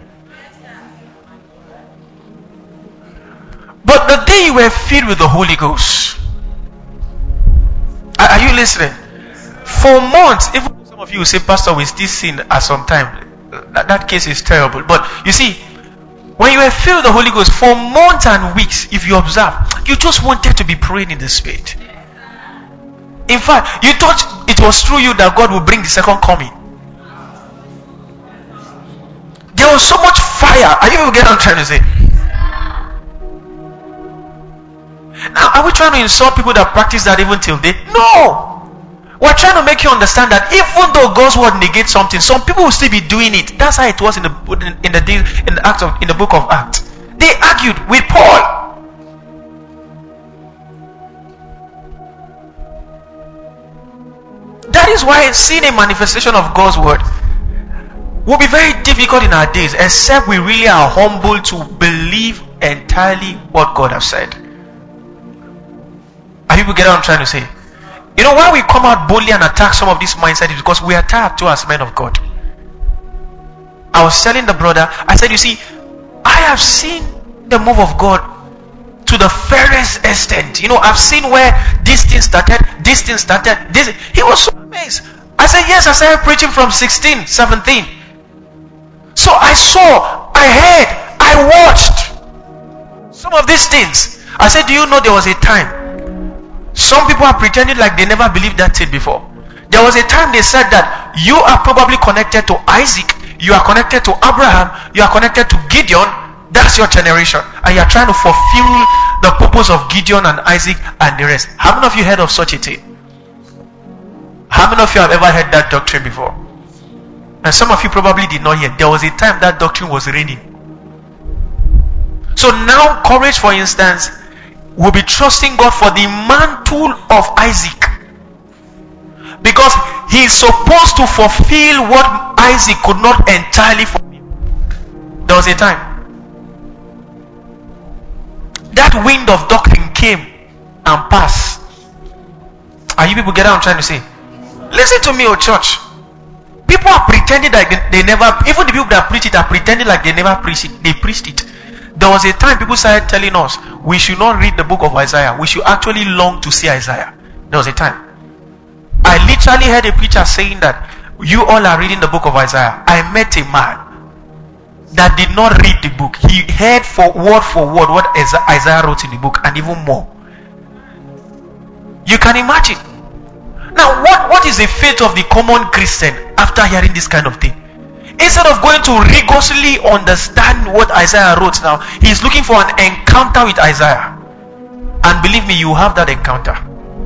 But the day you were filled with the Holy Ghost, are you listening? For months, even some of you will say, Pastor, we still sin at some time. That case is terrible. But you see, when you were filled with the Holy Ghost for months and weeks, if you observe, you just wanted to be praying in the Spirit. In fact, you thought it was through you that God would bring the second coming. There was so much fire. Are you getting what I'm trying to say? Now, are we trying to insult people that practice that even till date? No! We're trying to make you understand that even though God's word negates something, some people will still be doing it. That's how it was in the book of Acts. They argued with Paul. That is why seeing a manifestation of God's word will be very difficult in our days, except we really are humble to believe entirely what God has said. Are people getting what I'm trying to say? You know why we come out boldly and attack some of this mindset is because we are tired too as men of God. I was telling the brother, I said, you see, I have seen the move of God to the fairest extent. You know, I've seen where this thing started. He was so amazed. I said, yes, I started preaching from 16, 17. So I saw, I heard, I watched some of these things. I said, do you know there was a time some people are pretending like they never believed that thing before. There was a time they said that you are probably connected to Isaac, you are connected to Abraham, you are connected to Gideon. That's your generation, and you are trying to fulfill the purpose of Gideon and Isaac and the rest. How many of you heard of such a thing? How many of you have ever heard that doctrine before? And some of you probably did not hear. There was a time that doctrine was reigning. So now, courage, for instance, will be trusting God for the mantle of Isaac, because he is supposed to fulfill what Isaac could not entirely fulfill. There was a time that wind of doctrine came and passed. Are you people getting what I'm trying to say? Listen to me, oh church. People are pretending that they never, even the people that preach it are pretending like they never preached it. They preached it. There was a time people started telling us, we should not read the book of Isaiah. We should actually long to see Isaiah. There was a time. I literally heard a preacher saying that you all are reading the book of Isaiah. I met a man that did not read the book. He heard for word what Isaiah wrote in the book, and even more. You can imagine. Now, what is the fate of the common Christian after hearing this kind of thing? Instead of going to rigorously understand what Isaiah wrote now, he is looking for an encounter with Isaiah. And believe me, you have that encounter.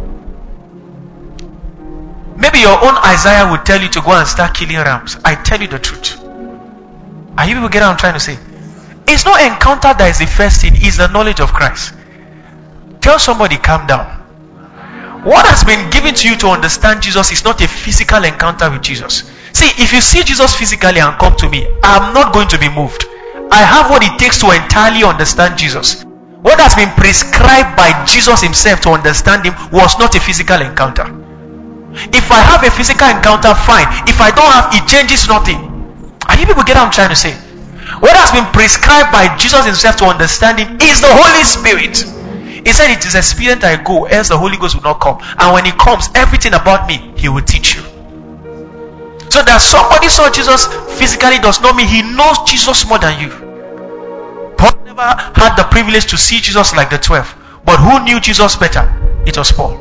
Maybe your own Isaiah will tell you to go and start killing rams. I tell you the truth. Are you people getting what I'm trying to say? It's not encounter that is the first thing, it's the knowledge of Christ. Tell somebody, calm down. What has been given to you to understand Jesus is not a physical encounter with Jesus. See, if you see Jesus physically and come to me, I'm not going to be moved. I have what it takes to entirely understand Jesus. What has been prescribed by Jesus himself to understand him was not a physical encounter. If I have a physical encounter, fine. If I don't have, it changes nothing. Are you people get what I'm trying to say? What has been prescribed by Jesus himself to understand him is the Holy Spirit. He said, it is expedient I go, else the Holy Ghost will not come. And when he comes, everything about me, he will teach you. So that somebody saw Jesus physically does not mean he knows Jesus more than you. Paul never had the privilege to see Jesus like the 12. But who knew Jesus better? It was Paul.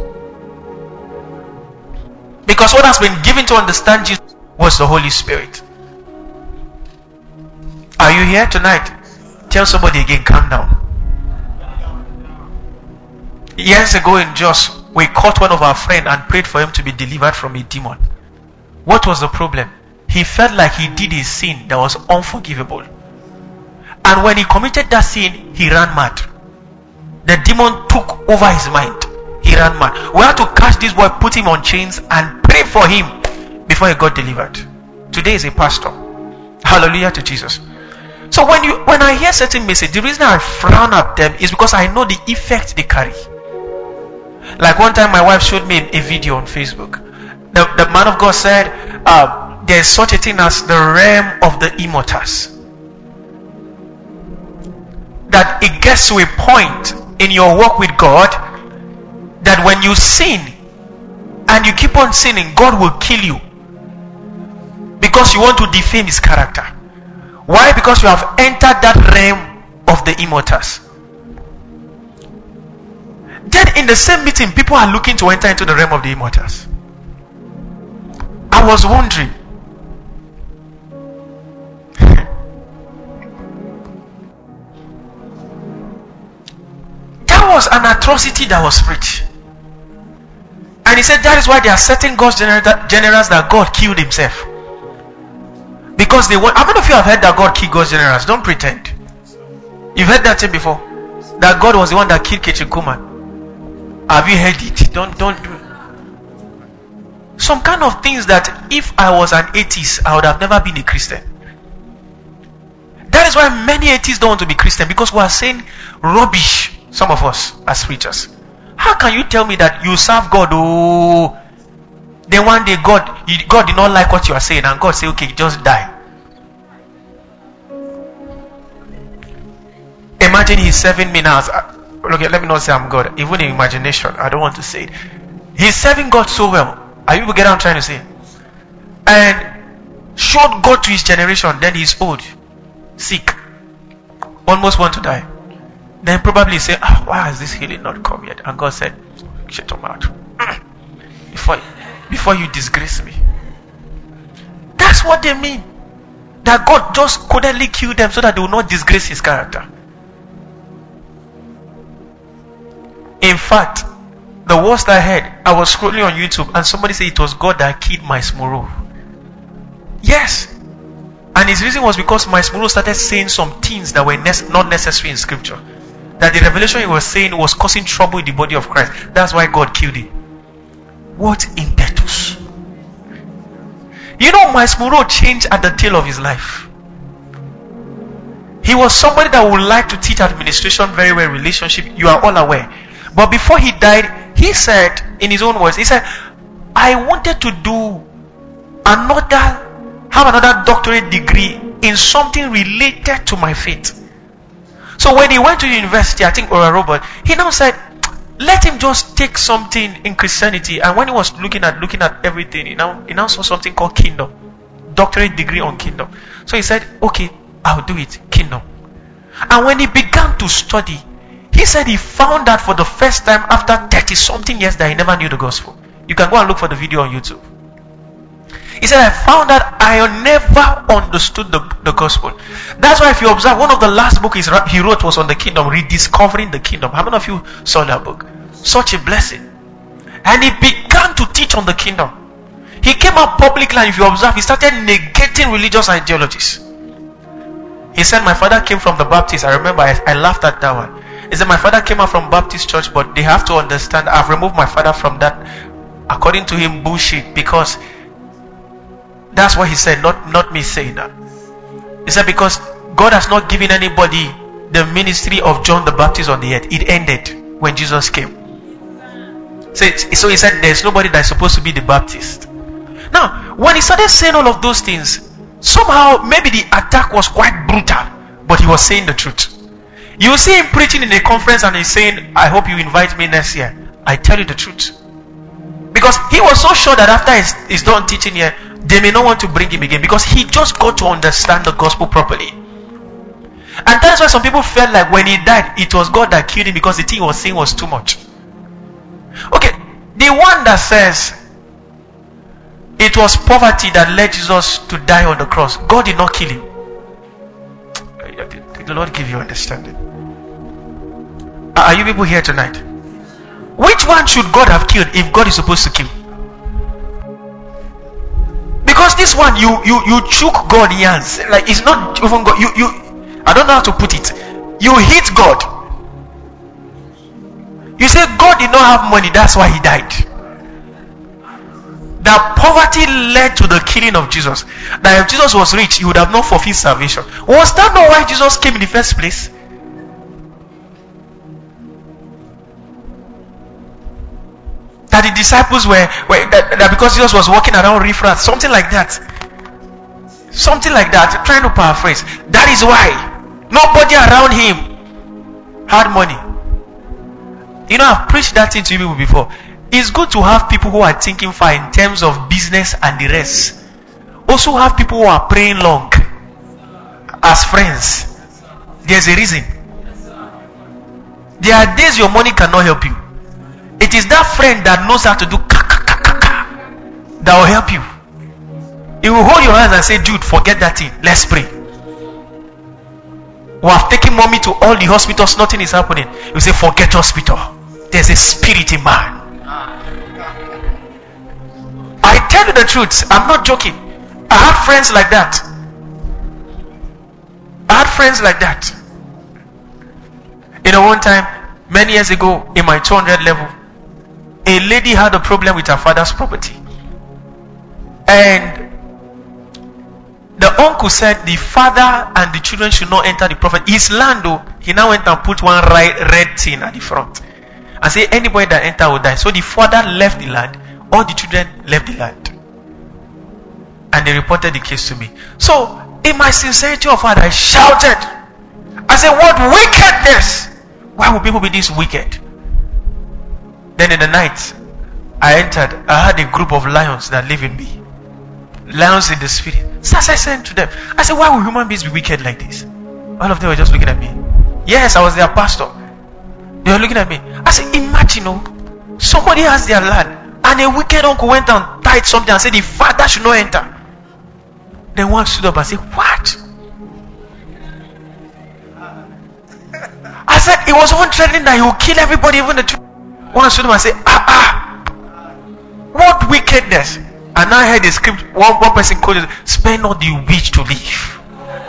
Because what has been given to understand Jesus was the Holy Spirit. Are you here tonight? Tell somebody again, calm down. Years ago in Jos, we caught one of our friends and prayed for him to be delivered from a demon. What was the problem? He felt like he did a sin that was unforgivable. And when he committed that sin, he ran mad. The demon took over his mind. He ran mad. We had to catch this boy, put him on chains, and pray for him before he got delivered. Today is a pastor. Hallelujah to Jesus. So when I hear certain messages, the reason I frown at them is because I know the effect they carry. Like one time my wife showed me a video on Facebook. The man of God said there's such a thing as the realm of the immortals. That it gets to a point in your walk with God that when you sin and you keep on sinning, God will kill you because you want to defame his character. Why? Because you have entered that realm of the immortals. Then in the same meeting, people are looking to enter into the realm of the immortals. I was wondering, that was an atrocity that was preached. And he said that is why there are certain God's generals that God killed himself. Because they want. How many of you have heard that God killed God's generals? Don't pretend. You've heard that thing before? That God was the one that killed Ketchin Kuman. Have you heard it? Don't do it. Some kind of things that if I was an atheist, I would have never been a Christian. That is why many atheists don't want to be Christian, because we are saying rubbish, some of us as preachers. How can you tell me that you serve God? Oh, then one day God did not like what you are saying, and God say, okay, just die. Imagine he's serving me now. Okay, let me not say I'm God. Even in imagination, I don't want to say it. He's serving God so well. Are you get what I'm trying to say? And showed God to his generation. Then he's old, sick, almost want to die. Then probably say, why has this healing not come yet? And God said, shut your mouth. Before you disgrace me. That's what they mean. That God just codedly killed them so that they will not disgrace his character. In fact, the worst I heard, I was scrolling on YouTube and somebody said it was God that killed Miles Moreau. Yes. And his reason was because Miles Moreau started saying some things that were not necessary in scripture. That the revelation he was saying was causing trouble in the body of Christ. That's why God killed him. What impetus. You know, Miles Moreau changed at the tail of his life. He was somebody that would like to teach administration, very well, relationship. You are all aware. But before he died, he said, in his own words, he said, I wanted to have another doctorate degree in something related to my faith. So when he went to university, I think Oral Robert, he now said, let him just take something in Christianity. And when he was looking at everything, he now saw something called kingdom. Doctorate degree on kingdom. So he said, okay, I'll do it, kingdom. And when he began to study, he said he found out for the first time after 30 something years that he never knew the gospel. You can go and look for the video on YouTube. He said, I found out I never understood the gospel. That's why if you observe, one of the last books he wrote was on the kingdom, Rediscovering the Kingdom. How many of you saw that book? Such a blessing. And he began to teach on the kingdom. He came out publicly, and if you observe, he started negating religious ideologies. He said, my father came from the Baptist. I remember I laughed at that one. He said, my father came out from Baptist church, but they have to understand, I've removed my father from that, according to him, bullshit, because that's what he said, not me saying that. He said, because God has not given anybody the ministry of John the Baptist on the earth. It ended when Jesus came. So he said, there's nobody that's supposed to be the Baptist. Now, when he started saying all of those things, somehow maybe the attack was quite brutal, but he was saying the truth. You will see him preaching in a conference and he's saying, I hope you invite me next year. I tell you the truth. Because he was so sure that after he's done teaching here, they may not want to bring him again, because he just got to understand the gospel properly. And that's why some people felt like when he died, it was God that killed him, because the thing he was saying was too much. Okay, the one that says it was poverty that led Jesus to die on the cross, God did not kill him. The Lord give you understanding. Are you people here tonight? Which one should God have killed if God is supposed to kill? Because this one, you choke God hands. Like, it's not even God. I don't know how to put it. You hit God. You say God did not have money, that's why he died. That poverty led to the killing of Jesus. That if Jesus was rich, he would have not fulfilled salvation. Was that not why Jesus came in the first place? That the disciples were that because Jesus was walking around riffraff, something like that, trying to paraphrase. That is why nobody around him had money. You know, I've preached that thing to you people before. It's good to have people who are thinking far in terms of business and the rest. Also have people who are praying long as friends. There's a reason. There are days your money cannot help you. It is that friend that knows how to do that will help you. He will hold your hands and say, dude, forget that thing, let's pray. We have taken mommy to all the hospitals, nothing is happening. You say, forget hospital, there's a spirit in man. I tell you the truth, I'm not joking. I had friends like that. You know, one time, many years ago, in my 200 level, a lady had a problem with her father's property. And the uncle said the father and the children should not enter the property. His land, though, he now went and put one red thing at the front and said anybody that enter will die. So the father left the land, all the children left the land. And they reported the case to me. So, in my sincerity of heart, I shouted. I said, what wickedness! Why would people be this wicked? Then in the night, I entered. I had a group of lions that live in me. Lions in the spirit. So as I said to them, I said, why would human beings be wicked like this? All of them were just looking at me. Yes, I was their pastor. They were looking at me. I said, imagine, somebody has their land, and a wicked uncle went and tied something and said the father should not enter. Then one stood up and said, what? I said, it was one threatening that he will kill everybody, even the children. One stood up and said, what wickedness? And now I heard the script, one person quoted, spare not the witch to live.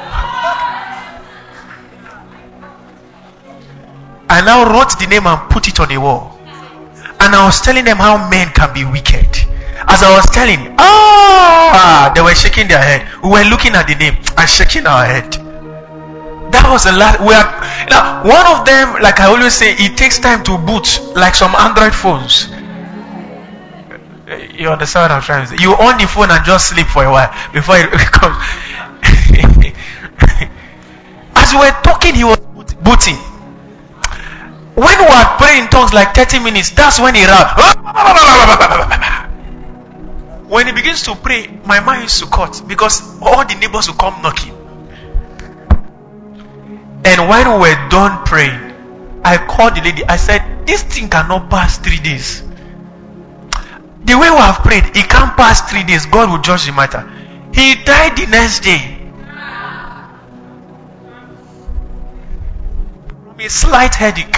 I now wrote the name and put it on the wall. And I was telling them how men can be wicked. As I was telling, they were shaking their head. We were looking at the name and shaking our head. That was the last. Now, one of them, like I always say, it takes time to boot, like some Android phones. You understand what I'm trying to say? You on the phone and just sleep for a while before it comes. As we were talking, he was, booting. When we are praying in tongues like 30 minutes, that's when he ran. When he begins to pray, my mind used to cut because all the neighbors will come knocking. And when we were done praying, I called the lady. I said, this thing cannot pass 3 days. The way we have prayed, it can't pass 3 days. God will judge the matter. He died the next day. From a slight headache.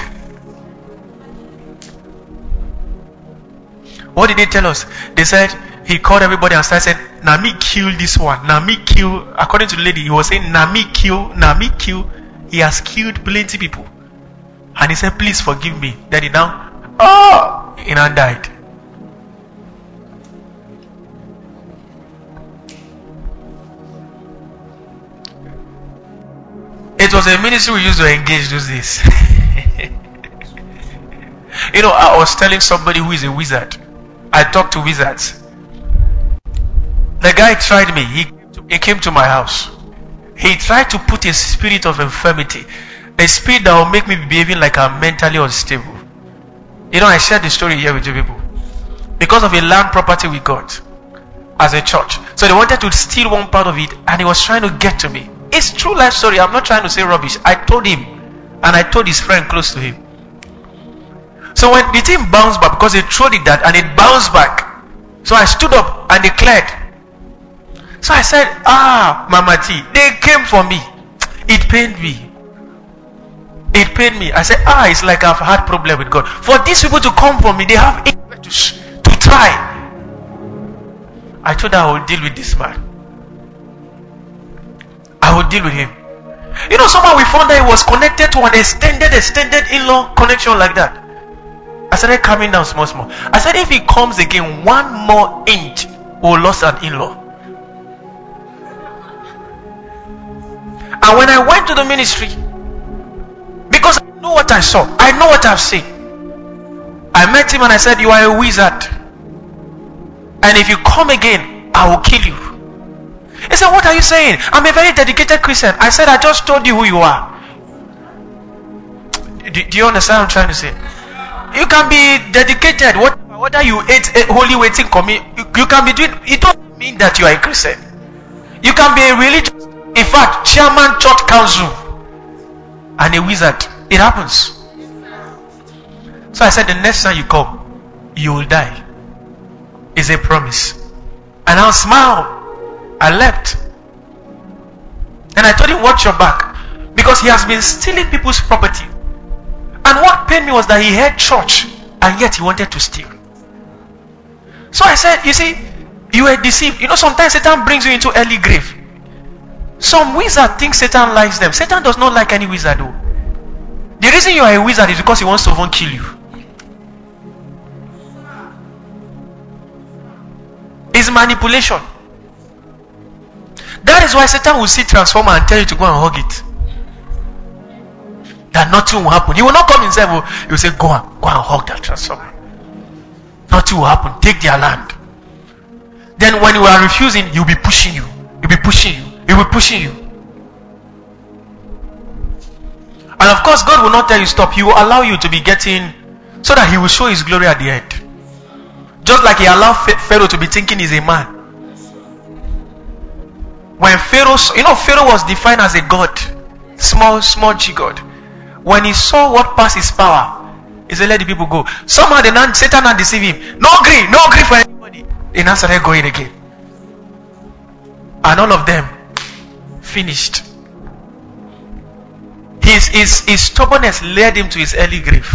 What did they tell us? They said, he called everybody and started saying, "Na me kill this one. Na me kill." According to the lady, he was saying, "Na me kill. Na me kill." He has killed plenty people. And he said, "Please forgive me." Then he now died. It was a ministry we used to engage those days. I was telling somebody who is a wizard. I talk to wizards. The guy tried me. He came to my house. He tried to put a spirit of infirmity, a spirit that will make me be behaving like I'm mentally unstable. I shared the story here with you people. Because of a land property we got as a church. So they wanted to steal one part of it and he was trying to get to me. It's true life story. I'm not trying to say rubbish. I told him and I told his friend close to him. So when the thing bounced back, because they threw it that and it bounced back. So I stood up and declared. So I said, Mama T, they came for me. It pained me. It pained me. I said, it's like I've had problem with God. For these people to come for me, they have impetus to try. I told her I will deal with this man. I will deal with him. Somehow we found that he was connected to an extended in-law connection like that. I started coming down small. I said, if he comes again 1 more inch, we'll lose an in-law. And when I went to the ministry, because I know what I saw, I know what I've seen, I met him and I said, you are a wizard. And if you come again, I will kill you. He said, what are you saying? I'm a very dedicated Christian. I said, I just told you who you are. Do you understand what I'm trying to say? You can be dedicated. Whether you ate a holy waiting coming, you can be doing. It doesn't mean that you are a Christian. You can be a religious, in fact, chairman church council and a wizard. It happens. So I said, the next time you come, you will die. It's a promise. And I'll smile. I left. And I told him, watch your back. Because he has been stealing people's property. And what pained me was that he had church and yet he wanted to steal. So I said, you see, you were deceived. Sometimes Satan brings you into early grave. Some wizard think Satan likes them. Satan does not like any wizard though. The reason you are a wizard is because he wants to even kill you. It's manipulation. That is why Satan will see transformer and tell you to go and hug it. That nothing will happen. He will not come himself. He will say, go and hug that transformer. Nothing will happen. Take their land. Then when you are refusing, he will be pushing you. He will be pushing you. He will be pushing you. And of course, God will not tell you stop. He will allow you to be getting, so that he will show his glory at the end. Just like he allowed Pharaoh to be thinking he's a man. When Pharaoh was defined as a god, small g god. When he saw what passed his power, he said, let the people go. Somehow Satan now deceived him. No agree for anybody. He now started going again. And all of them finished. His stubbornness led him to his early grave.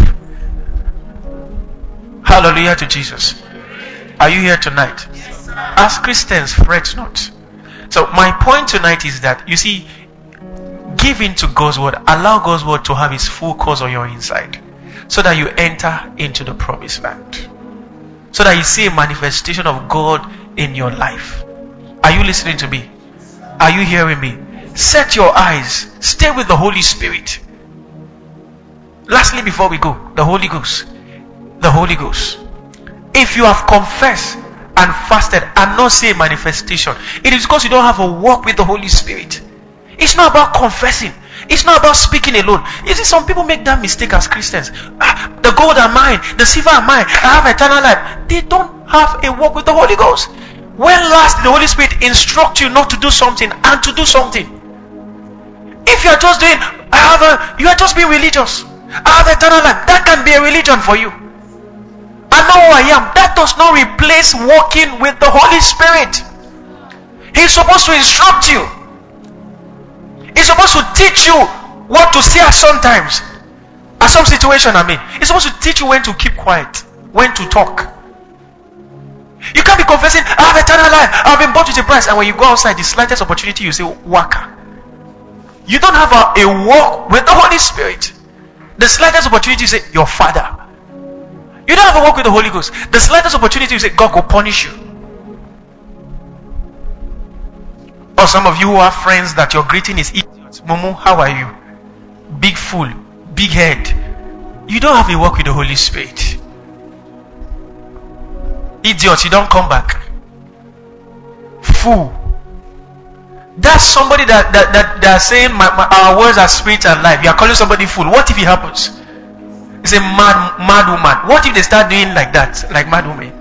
Hallelujah to Jesus. Are you here tonight? As Christians, fret not. So my point tonight is that, you see, give in to God's word. Allow God's word to have its full course on your inside, so that you enter into the promised land, so that you see a manifestation of God in your life. Are you listening to me? Are you hearing me? Set your eyes. Stay with the Holy Spirit. Lastly, before we go, the Holy Ghost. The Holy Ghost. If you have confessed and fasted and not see a manifestation, it is because you don't have a walk with the Holy Spirit. It's not about confessing. It's not about speaking alone. You see, some people make that mistake as Christians. The gold are mine, the silver are mine, I have eternal life. They don't have a walk with the Holy Ghost. When last did the Holy Spirit instruct you not to do something and to do something? If you are just doing, you are just being religious. I have eternal life. That can be a religion for you. I know who I am. That does not replace walking with the Holy Spirit. He's supposed to instruct you. He's supposed to teach you what to say at some times. At some situation, He's supposed to teach you when to keep quiet, when to talk. You can't be confessing, I have eternal life, I've been bought with a price, and when you go outside, the slightest opportunity, you say, waka. You don't have a walk with the Holy Spirit. The slightest opportunity, you say, your father. You don't have a walk with the Holy Ghost. The slightest opportunity, you say, God will punish you. Or some of you who have friends that your greeting is idiot. Momo, how are you? Big fool, big head. You don't have a walk with the Holy Spirit. Idiot, you don't come back. Fool. That's somebody that are saying our words are spirit and life. You are calling somebody fool. What if it happens? It's a mad woman. What if they start doing like that, like mad women?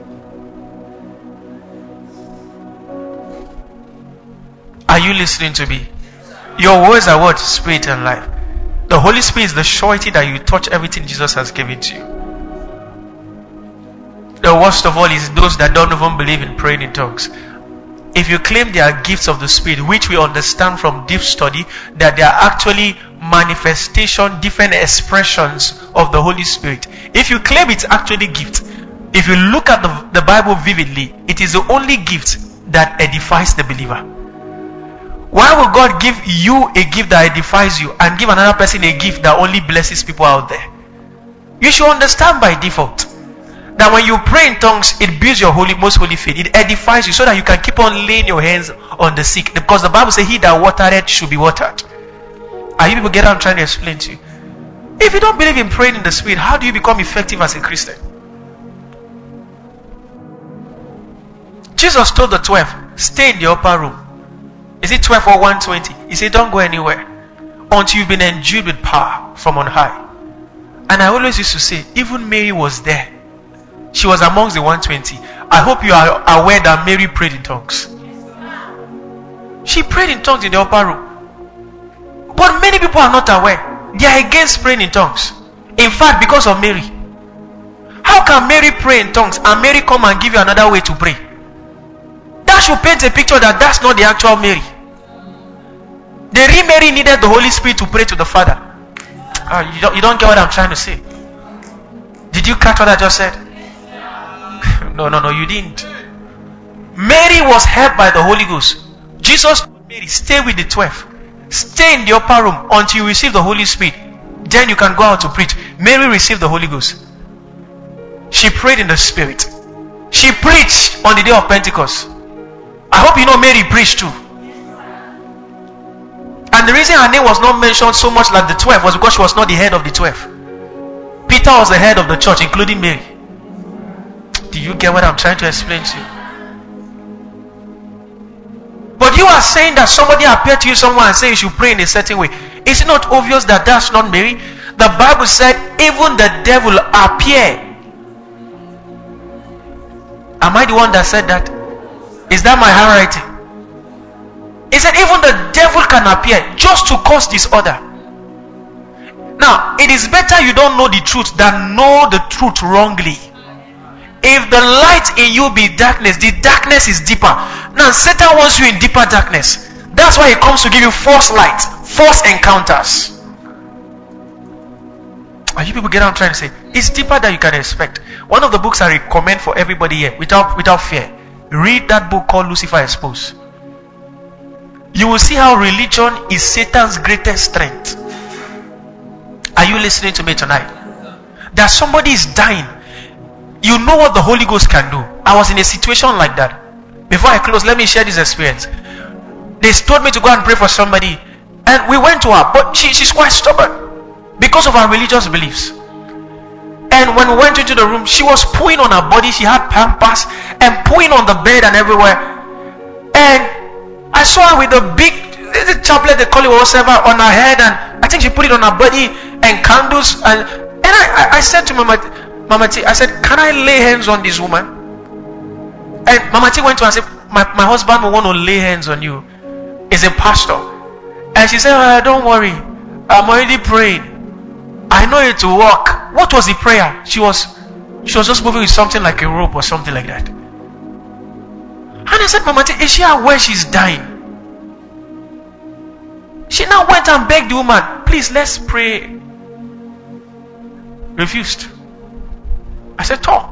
Are you listening to me? Your words are what? Spirit and life. The Holy Spirit is the surety that you touch everything Jesus has given to you. The worst of all is those that don't even believe in praying in tongues. If you claim they are gifts of the Spirit, which we understand from deep study, that they are actually manifestation, different expressions of the Holy Spirit. If you claim it's actually gift, if you look at the Bible vividly, it is the only gift that edifies the believer. Why will God give you a gift that edifies you and give another person a gift that only blesses people out there? You should understand by default that when you pray in tongues, it builds your most holy faith. It edifies you so that you can keep on laying your hands on the sick. Because the Bible says, he that watereth should be watered. Are you people get what I'm trying to explain to you? If you don't believe in praying in the Spirit, how do you become effective as a Christian? Jesus told the 12, stay in the upper room. Is it 12 or 120? He said, don't go anywhere until you've been endued with power from on high. And I always used to say, even Mary was there. She was amongst the 120. I hope you are aware that Mary prayed in tongues. She prayed in tongues in the upper room. But many people are not aware. They are against praying in tongues. In fact, because of Mary. How can Mary pray in tongues and Mary come and give you another way to pray? That should paint a picture that that's not the actual Mary. The real Mary needed the Holy Spirit to pray to the Father. You don't get what I'm trying to say. Did you catch what I just said? No, you didn't. Mary was helped by the Holy Ghost. Jesus told Mary, stay with the 12. Stay in the upper room until you receive the Holy Spirit. Then you can go out to preach. Mary received the Holy Ghost. She prayed in the Spirit. She preached on the day of Pentecost. I hope you know Mary preached too. And the reason her name was not mentioned so much like the 12 was because she was not the head of the 12. Peter was the head of the church, including Mary. Do you get what I'm trying to explain to you? But you are saying that somebody appeared to you somewhere and said you should pray in a certain way. Is it not obvious that that's not Mary? The Bible said even the devil appeared. Am I the one that said that? Is that my handwriting? He said even the devil can appear just to cause disorder. Now, it is better you don't know the truth than know the truth wrongly. If the light in you be darkness, the darkness is deeper. Now, Satan wants you in deeper darkness. That's why he comes to give you false light, false encounters. Are you people get what I'm trying to say? It's deeper than you can expect. One of the books I recommend for everybody here, without fear, read that book called Lucifer Exposed. You will see how religion is Satan's greatest strength. Are you listening to me tonight? That somebody is dying. You know what the Holy Ghost can do. I was in a situation like that. Before I close, let me share this experience. They told me to go and pray for somebody, and we went to her, but she's quite stubborn because of her religious beliefs. And when we went into the room, she was pooing on her body. She had pampers and pooing on the bed and everywhere. And I saw her with a big the chaplet, they call it whatever, on her head, and I think she put it on her body, and candles, and I said to Mama T, I said, can I lay hands on this woman? And Mama T went to her and said, my husband will want to lay hands on you. He's a pastor. And she said, don't worry, I'm already praying. I know it will work. What was the prayer? She was just moving with something like a rope or something like that. And I said, Mama T, is she aware she's dying? She now went and begged the woman, please, let's pray. Refused. I said, Tom.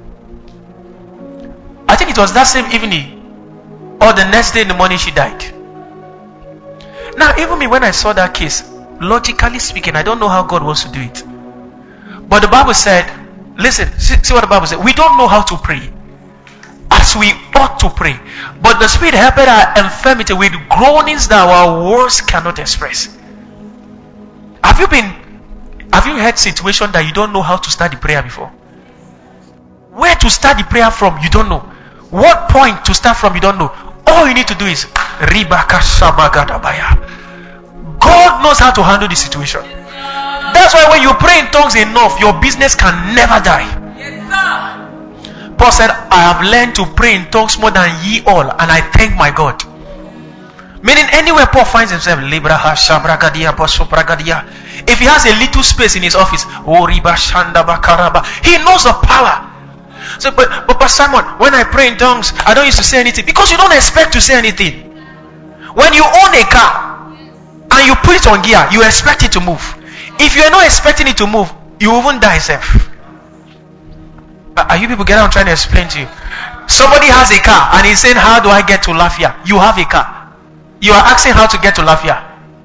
I think it was that same evening or the next day in the morning she died. Now, even me, when I saw that case, logically speaking, I don't know how God wants to do it. But the Bible said, listen, see what the Bible said. We don't know how to pray as we ought to pray. But the Spirit helped our infirmity with groanings that our words cannot express. Have you had situation that you don't know how to start the prayer before? Where to start the prayer from, you don't know. What point to start from, you don't know. All you need to do is Ribaka Samagadabaya. God knows how to handle the situation. That's why when you pray in tongues enough, your business can never die. Paul said, I have learned to pray in tongues more than ye all, and I thank my God. Meaning anywhere Paul finds himself, if he has a little space in his office, he knows the power. So, but Simon, when I pray in tongues, I don't used to say anything, because you don't expect to say anything. When you own a car and you put it on gear, you expect it to move. If you are not expecting it to move, you won't die safe. Are you people getting what I'm trying to explain to you? Somebody has a car and he's saying, how do I get to Lafia? You have a car. You are asking how to get to Lafia.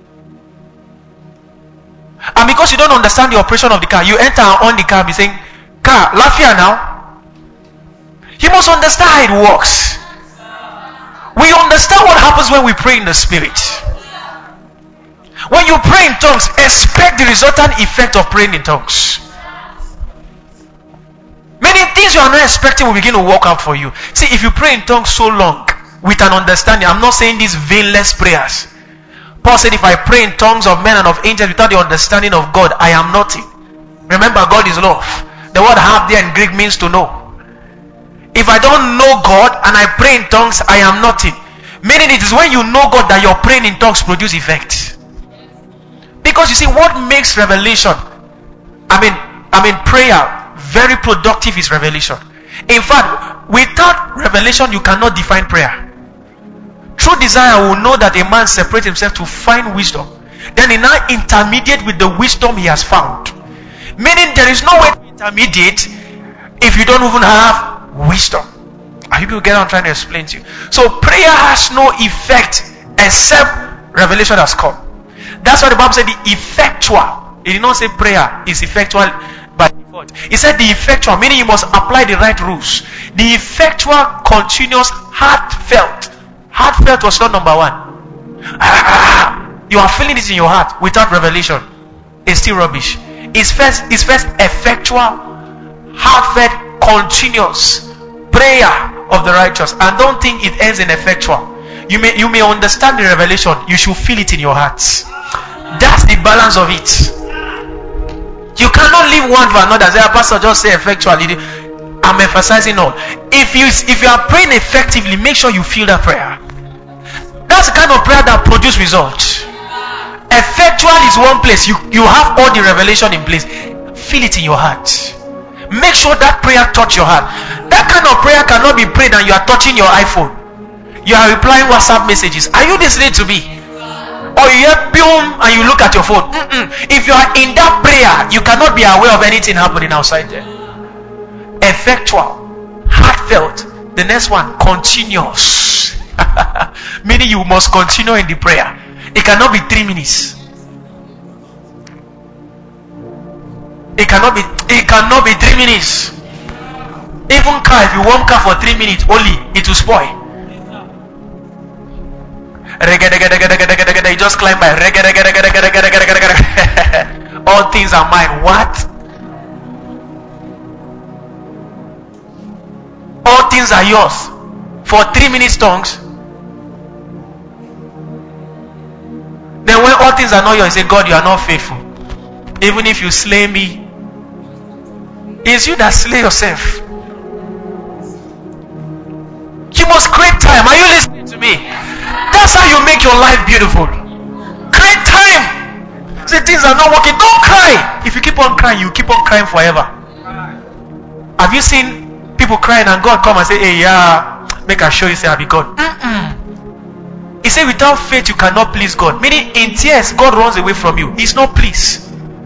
And because you don't understand the operation of the car, you enter on the car and be saying, car, Lafia now. You must understand how it works. We understand what happens when we pray in the Spirit. When you pray in tongues, expect the resultant effect of praying in tongues. Many things you are not expecting will begin to work out for you. See, if you pray in tongues so long with an understanding, I'm not saying these vainless prayers. Paul said, if I pray in tongues of men and of angels without the understanding of God, I am nothing. Remember, God is love. The word have there in Greek means to know. If I don't know God and I pray in tongues, I am nothing. Meaning it is when you know God that your praying in tongues produce effect. Because you see, what makes revelation, prayer very productive is revelation. In fact, without revelation, you cannot define prayer. True desire will know that a man separates himself to find wisdom. Then he now intermediate with the wisdom he has found. Meaning there is no way to intermediate if you don't even have wisdom. Are you people get what I'm trying to explain to you? So prayer has no effect except revelation has come. That's why the Bible said the effectual. It did not say prayer is effectual by default. It said the effectual, meaning you must apply the right rules. The effectual, continuous, heartfelt. Heartfelt was not number one. You are feeling this in your heart without revelation. It's still rubbish. It's first effectual, heartfelt, continuous prayer of the righteous. And don't think it ends in effectual. You may understand the revelation. You should feel it in your hearts. That's the balance of it. You cannot leave one for another. Say, pastor, just say effectually. I'm emphasizing all. If you are praying effectively, make sure you feel that prayer. That's the kind of prayer that produces results. Effectual is one place. You have all the revelation in place. Feel it in your heart. Make sure that prayer touch your heart. That kind of prayer cannot be prayed and you are touching your iPhone. You are replying WhatsApp messages. Are you listening to me? Or you hear boom and you look at your phone. If you are in that prayer, you cannot be aware of anything happening outside there. Effectual, heartfelt. The next one, continuous. Meaning you must continue in the prayer. It cannot be 3 minutes. It cannot be 3 minutes. Even car, if you warm car for 3 minutes only, it will spoil. You just climb by. All things are mine. What? All things are yours. For 3 minutes tongues. things are not yours, you say, God, you are not faithful. Even if you slay me, it's you that slay yourself. You must create time. Are you listening to me? That's how you make your life beautiful. Create time. Say things are not working, don't cry. If you keep on crying, you keep on crying forever. Have you seen people crying and God come and say, hey, yeah, make I show you, say I be God? He said, without faith you cannot please God. Meaning, in tears, God runs away from you. He's not pleased.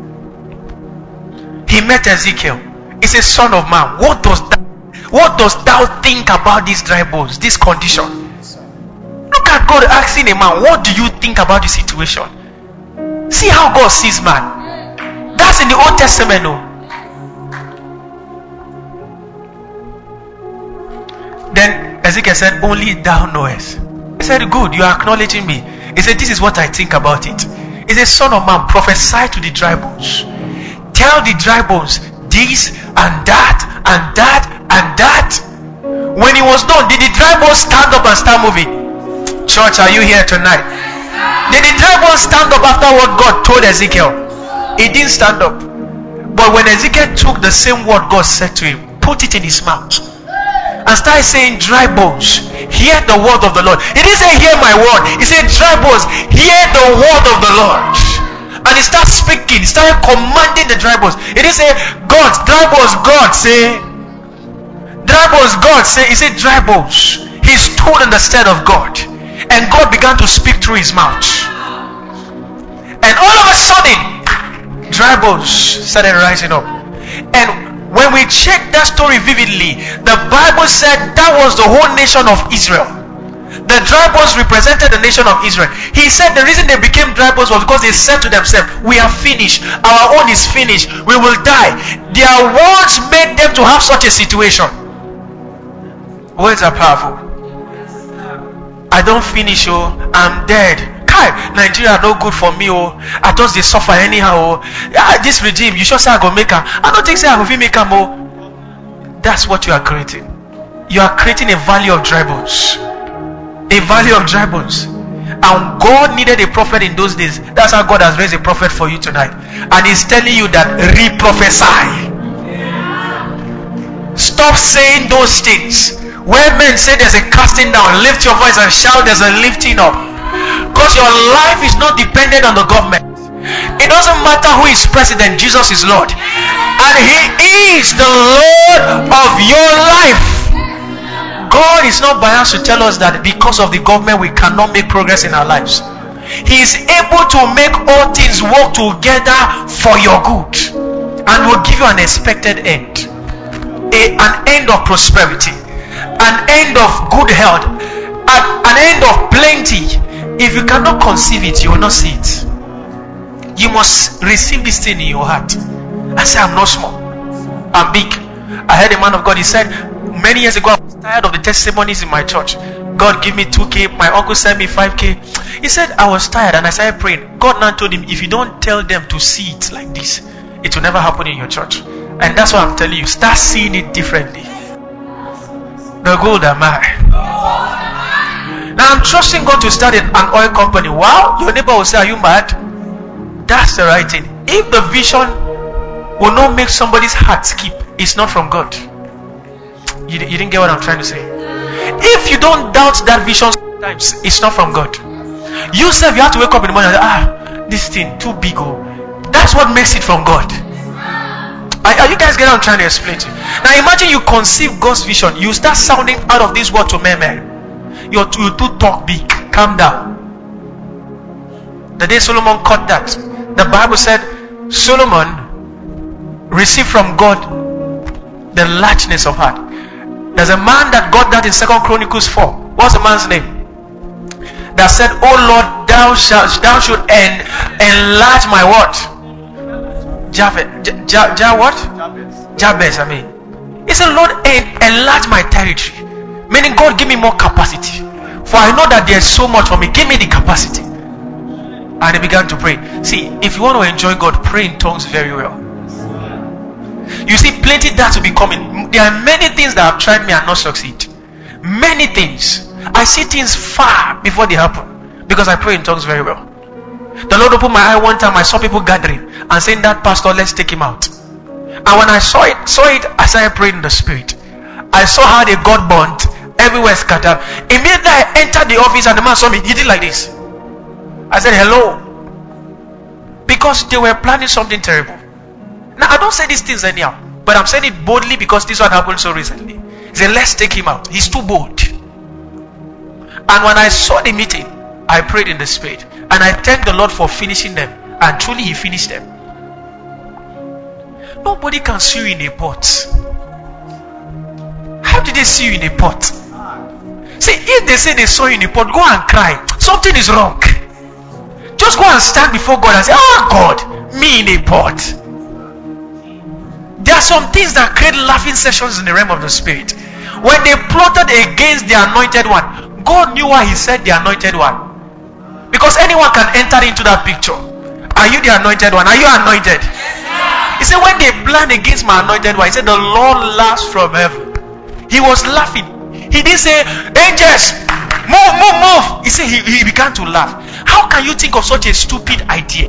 He met Ezekiel. He said, son of man, what does thou think about these dry bones, this condition? Look at God asking a man, what do you think about the situation? See how God sees man. That's in the Old Testament, no? Then Ezekiel said, only thou knowest. He said, good, you are acknowledging me. He said, this is what I think about it. He said, son of man, prophesy to the dry bones. Tell the dry bones this and that and that and that. When he was done, did the dry bones stand up and start moving? Church, are you here tonight? Did the dry bones stand up after what God told Ezekiel? He didn't stand up. But when Ezekiel took the same word God said to him, put it in his mouth, and started saying, dry bones, hear the word of the Lord. He didn't say, hear my word. He said, dry bones, hear the word of the Lord. And he started speaking. He started commanding the dry bones. He didn't say, God, dry bones, God, say. Dry bones, God, say. He said, dry bones. He stood in the stead of God. And God began to speak through his mouth. And all of a sudden, dry bones started rising up. And when we check that story vividly, the Bible said that was the whole nation of Israel. The dry bones represented the nation of Israel. He said the reason they became dry bones was because they said to themselves, we are finished. Our own is finished. We will die. Their words made them to have such a situation. Words are powerful. I don't finish, oh, I'm dead. Nigeria no good for me, oh. I just they suffer anyhow, oh. This regime, you sure say I go make am. I don't think say I go make am, oh. That's what you are creating. You are creating a valley of dry bones. A valley of dry bones. And God needed a prophet in those days. That's how God has raised a prophet for you tonight. And he's telling you that re-prophesy. Stop saying those things. Where men say there's a casting down, lift your voice and shout there's a lifting up. Because your life is not dependent on the government. It doesn't matter who is president, Jesus is Lord. And he is the Lord of your life. God is not biased to tell us that because of the government we cannot make progress in our lives. He is able to make all things work together for your good. And will give you an expected end. An end of prosperity. An end of good health. An end of plenty. If you cannot conceive it, you will not see it. You must receive this thing in your heart. I say, I'm not small, I'm big. I heard a man of God, he said, many years ago, I was tired of the testimonies in my church. God give me 2K, my uncle sent me 5K. He said, I was tired and I started praying. God now told him, if you don't tell them to see it like this, it will never happen in your church. And that's why I'm telling you, start seeing it differently. The gold am I. Now I'm trusting God to start an oil company. Wow, your neighbor will say, are you mad? That's the right thing. If the vision will not make somebody's heart skip, it's not from God. You didn't get what I'm trying to say. If you don't doubt that vision sometimes, it's not from God. You self, you have to wake up in the morning and say, this thing too big. Oh, that's what makes it from God. Are you guys getting what I'm trying to explain to you? Now imagine you conceive God's vision. You start sounding out of this world to men. You too talk big. Calm down. The day Solomon caught that, the Bible said Solomon received from God the largeness of heart. There's a man that got that in 2 Chronicles 4. What's the man's name? That said, oh Lord, thou should enlarge my what? Jabez, I mean. He said, Lord, enlarge my territory. Meaning, God, give me more capacity. For I know that there's so much for me. Give me the capacity. And he began to pray. See, if you want to enjoy God, pray in tongues very well. You see, plenty that will be coming. There are many things that have tried me and not succeed. Many things. I see things far before they happen. Because I pray in tongues very well. The Lord opened my eye one time. I saw people gathering and saying, that pastor, let's take him out. And when I saw it, I started praying in the spirit. I saw how they got burnt, everywhere scattered. Immediately I entered the office and the man saw me. He did like this. I said, hello. Because they were planning something terrible. Now I don't say these things anyhow, but I'm saying it boldly because this one happened so recently. He said, let's take him out. He's too bold. And when I saw the meeting, I prayed in the spirit. And I thanked the Lord for finishing them. And truly he finished them. Nobody can see you in a pot. How did they see you in a pot? See, if they say they saw you in a pot, go and cry. Something is wrong. Just go and stand before God and say, oh God, me in a pot. There are some things that create laughing sessions in the realm of the spirit. When they plotted against the anointed one, God knew why he said the anointed one. Because anyone can enter into that picture. Are you the anointed one? Are you anointed? He said, when they planned against my anointed one, he said, the Lord laughs from heaven. He was laughing. He didn't say, angels, move. He said, he began to laugh. How can you think of such a stupid idea?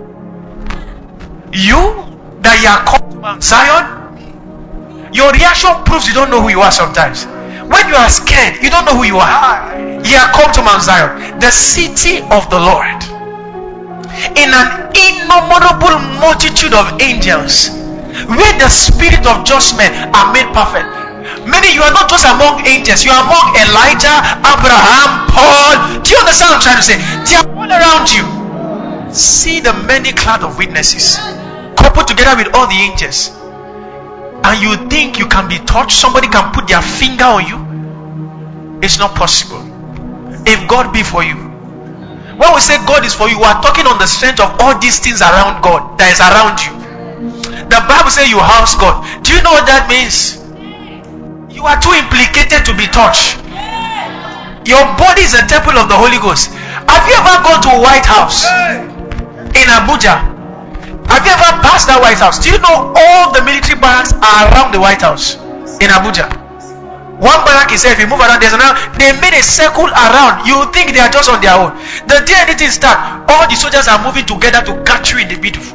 You, that you are called to Mount Zion, your reaction proves you don't know who you are sometimes. When you are scared, you don't know who you are. You are come to Mount Zion, the city of the Lord, in an innumerable multitude of angels, where the spirit of just men are made perfect. Meaning you are not just among angels, you are among Elijah, Abraham, Paul. Do you understand what I'm trying to say? They are all around you. See the many cloud of witnesses coupled together with all the angels, and you think you can be touched, somebody can put their finger on you. It's not possible. If God be for you. When we say God is for you, we are talking on the strength of all these things around God that is around you. The Bible says you house God. Do you know what that means? You are too implicated to be touched. Your body is a temple of the Holy Ghost. Have you ever gone to White House in Abuja? Have you ever passed that White House? Do you know all the military barracks are around the White House in Abuja? One barrack is if you move around, there's another. They made a circle around. You think they are just on their own. The day anything starts, all the soldiers are moving together to catch you in the middle.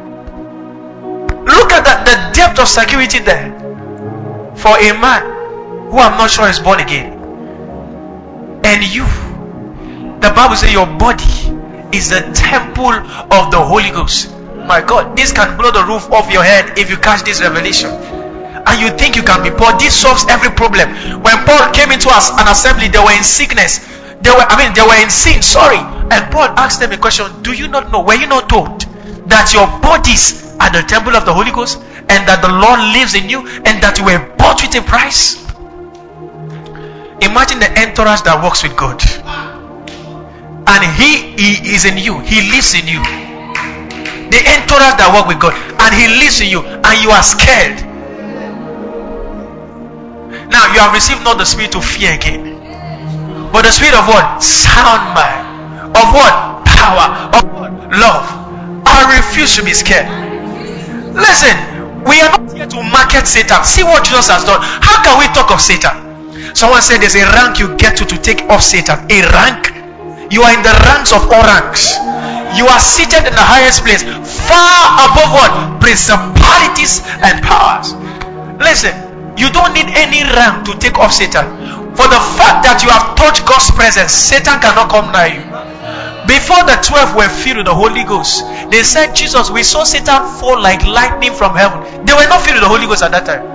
Look at that, the depth of security there for a man who I'm not sure is born again. And you, the Bible says your body is the temple of the Holy Ghost. My God, this can blow the roof off your head if you catch this revelation. And you think you can be poor. This solves every problem. When Paul came into an assembly, they were in sickness. They were in sin, And Paul asked them a question. Do you not know? Were you not told that your bodies are the temple of the Holy Ghost, and that the Lord lives in you, and that you were bought with a price? Imagine the entourage that works with God. And he is in you. He lives in you. The entourage that work with God, and he lives in you, and you are scared. Now you have received not the spirit of fear again, but the spirit of what? Sound mind. Of what? Power. Of what? Love. I refuse to be scared. Listen, we are not here to market Satan. See what Jesus has done. How can we talk of Satan? Someone said there's a rank you get to take off Satan. A rank? You are in the ranks of all ranks. You are seated in the highest place, far above what? Principalities and powers. Listen, you don't need any rank to take off Satan. For the fact that you have touched God's presence, Satan cannot come nigh you. Before the 12 were filled with the Holy Ghost, they said, Jesus, we saw Satan fall like lightning from heaven. They were not filled with the Holy Ghost at that time.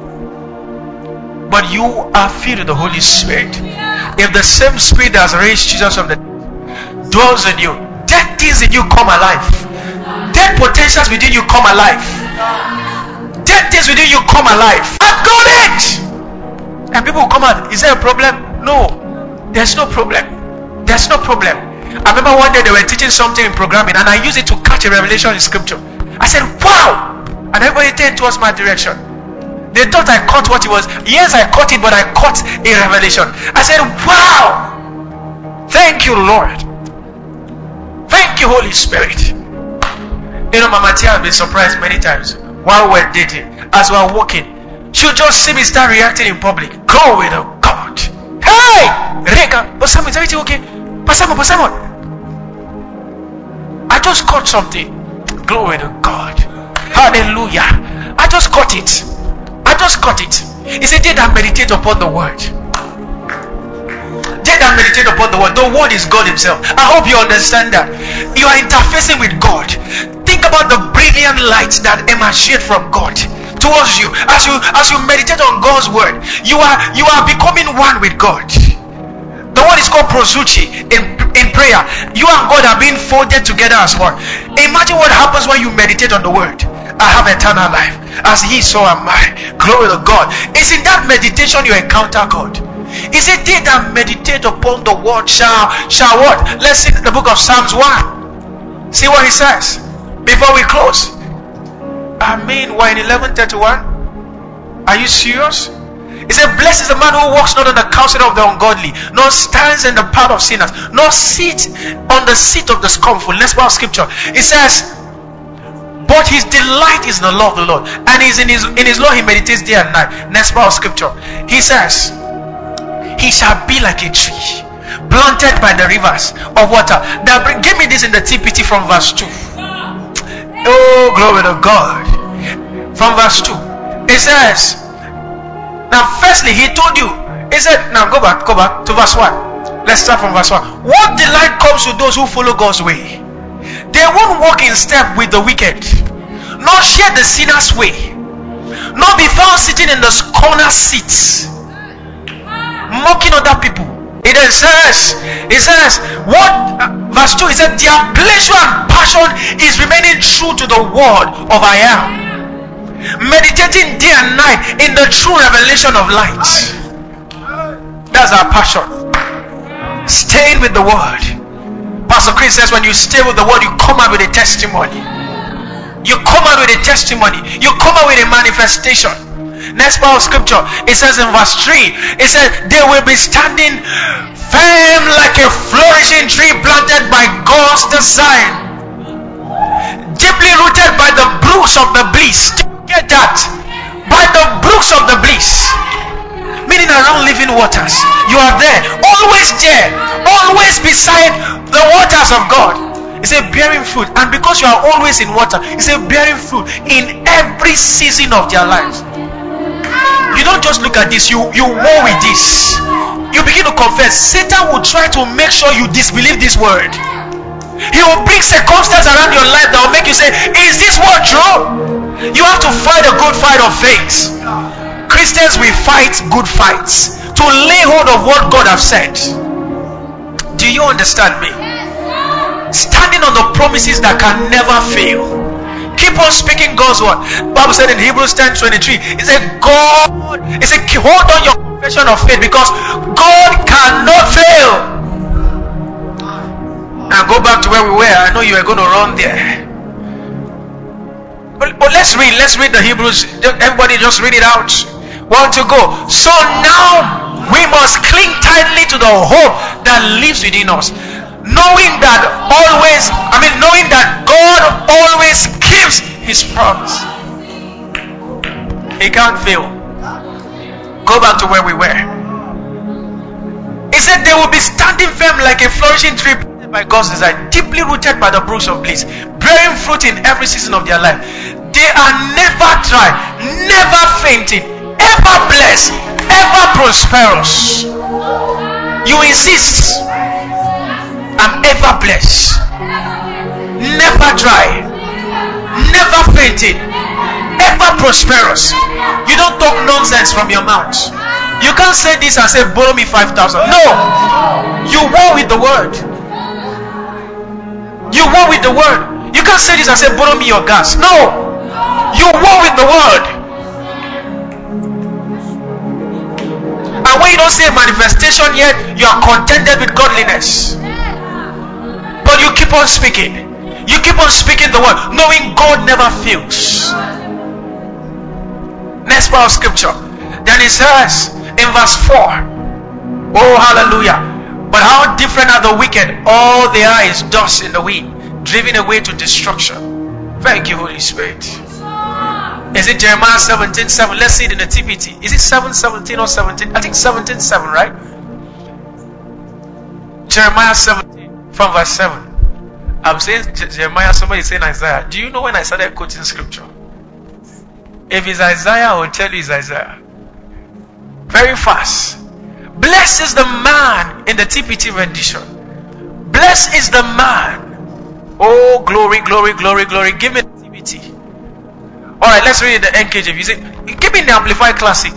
But you are filled with the Holy Spirit. If the same Spirit that has raised Jesus from the dead dwells in you, dead things in you come alive. Dead potentials within you come alive. Dead things within you come alive. I've got it! And people will come out. Is there a problem? No. There's no problem. There's no problem. I remember one day they were teaching something in programming, and I used it to catch a revelation in scripture. I said, wow! And everybody turned towards my direction. They thought I caught what it was. Yes, I caught it, but I caught a revelation. I said, wow! Thank you, Lord. Thank you, Holy Spirit. You know, Mama Tia has been surprised many times while we're dating. As we're walking, she'll just see me start reacting in public. Go with God. Hey! Reka! Is everything okay? Pasamo. I just caught something. Glory to God. Hallelujah. I just caught it. He said, they that meditate upon the word. They that meditate upon the word. The word is God himself. I hope you understand that. You are interfacing with God. Think about the brilliant light that emanates from God towards you. As you meditate on God's word, you are becoming one with God. The word is called prosuchi in prayer. You and God are being folded together as one. Imagine what happens when you meditate on the word. I have eternal life. As he, so am I. Glory to God. It's in that meditation you encounter God. He said, they that meditate upon the word shall what? Let's see the book of Psalms 1. See what he says before we close. I mean, we're in 11:31. Are you serious? He said, blessed is the man who walks not on the counsel of the ungodly, nor stands in the path of sinners, nor sits on the seat of the scornful. Let's read scripture. It says, but his delight is in the law of the Lord, and in his law he meditates day and night. Next part of scripture. He says, he shall be like a tree planted by the rivers of water. Now give me this in the TPT from verse 2. Oh, glory to God. From verse 2. It says, now firstly he told you, he said, now go back to verse 1. Let's start from verse 1. What delight comes to those who follow God's way? They won't walk in step with the wicked, nor share the sinner's way, nor be found sitting in the corner seats, mocking other people. It says, what? Verse 2, it said, their pleasure and passion is remaining true to the word of I am, meditating day and night in the true revelation of light. That's our passion. Staying with the word. Pastor Chris says, when you stay with the word, you come out with a testimony. You come out with a testimony. You come out with a manifestation. Next part of scripture, it says in verse 3, it says, they will be standing firm like a flourishing tree planted by God's design, deeply rooted by the brooks of the bliss. Get that? By the brooks of the bliss, meaning around living waters. You are there, always beside the waters of God. He said bearing fruit, and because you are always in water, he said bearing fruit in every season of their lives. You don't just look at this, you war with this. You begin to confess. Satan will try to make sure you disbelieve this word. He will bring circumstances around your life that will make you say, is this word true? You have to fight a good fight of faith. Christians will fight good fights to lay hold of what God has said. Do you understand me? Standing on the promises that can never fail. Keep on speaking God's word. The Bible said in Hebrews 10:23, it said, hold on your confession of faith, because God cannot fail. Now go back to where we were. I know you are going to run there. But let's read the Hebrews. Everybody just read it out. Want to go? So now we must cling tightly to the hope that lives within us, knowing that God always keeps his promise. He can't fail. Go back to where we were. He said they will be standing firm like a flourishing tree planted by God's design, deeply rooted by the brooks of bliss, bearing fruit in every season of their life. They are never dry, never fainting, ever blessed, ever prosperous. You insist, I'm ever blessed, never dry, never fainting, ever prosperous. You don't talk nonsense from your mouth. You can't say this and say, borrow me 5,000. No, you war with the word. You war with the word. You can't say this and say, borrow me your gas. No, you war with the word. And when you don't see a manifestation yet, you are contented with godliness. But you keep on speaking. You keep on speaking the word, knowing God never fails. Next part of scripture. Then it says in verse 4, oh hallelujah, but how different are the wicked? All they are is dust in the wind, driven away to destruction. Thank you, Holy Spirit. Is it Jeremiah 17:7? Let's see it in the TPT. Is it 7:17 or 17? I think 17:7, right? Jeremiah 17 from verse 7. I'm saying Jeremiah, somebody is saying Isaiah. Do you know when I started quoting scripture? If it's Isaiah, I will tell you it's Isaiah. Very fast. Blessed is the man in the TPT rendition. Blessed is the man. Oh, glory, glory, glory, glory. Give me the TPT. Alright, let's read the NKJV. You say, give me the Amplified Classic.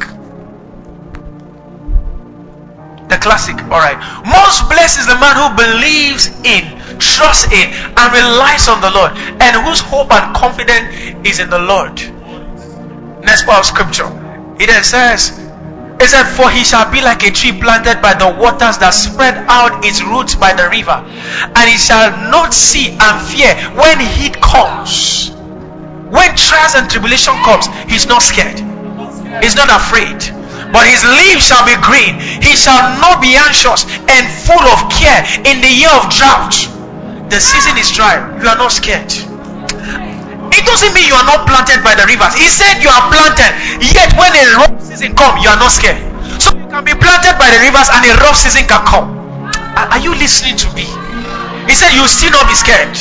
The classic. Alright. Most blessed is the man who believes in, trusts in, and relies on the Lord, and whose hope and confidence is in the Lord. Next part of scripture. It then says, it said, for he shall be like a tree planted by the waters that spread out its roots by the river, and he shall not see and fear when heat comes. When trials and tribulation comes, he's not scared. He's not afraid. But his leaves shall be green. He shall not be anxious and full of care in the year of drought. The season is dry. You are not scared. It doesn't mean you are not planted by the rivers. He said you are planted. Yet when a rough season comes, you are not scared. So you can be planted by the rivers and a rough season can come. Are you listening to me? He said you will still not be scared.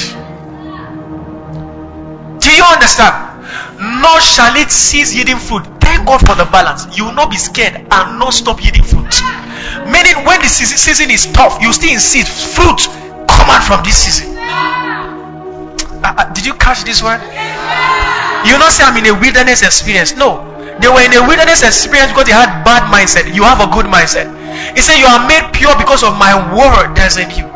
Do you understand? Nor shall it cease yielding fruit. Thank God for the balance. You will not be scared and not stop yielding fruit. Meaning when the season is tough, you still insist fruit come out from this season. Did you catch this one? You not say I'm in a wilderness experience. No, they were in a wilderness experience because they had bad mindset. You have a good mindset. He said you are made pure because of my word that's in you.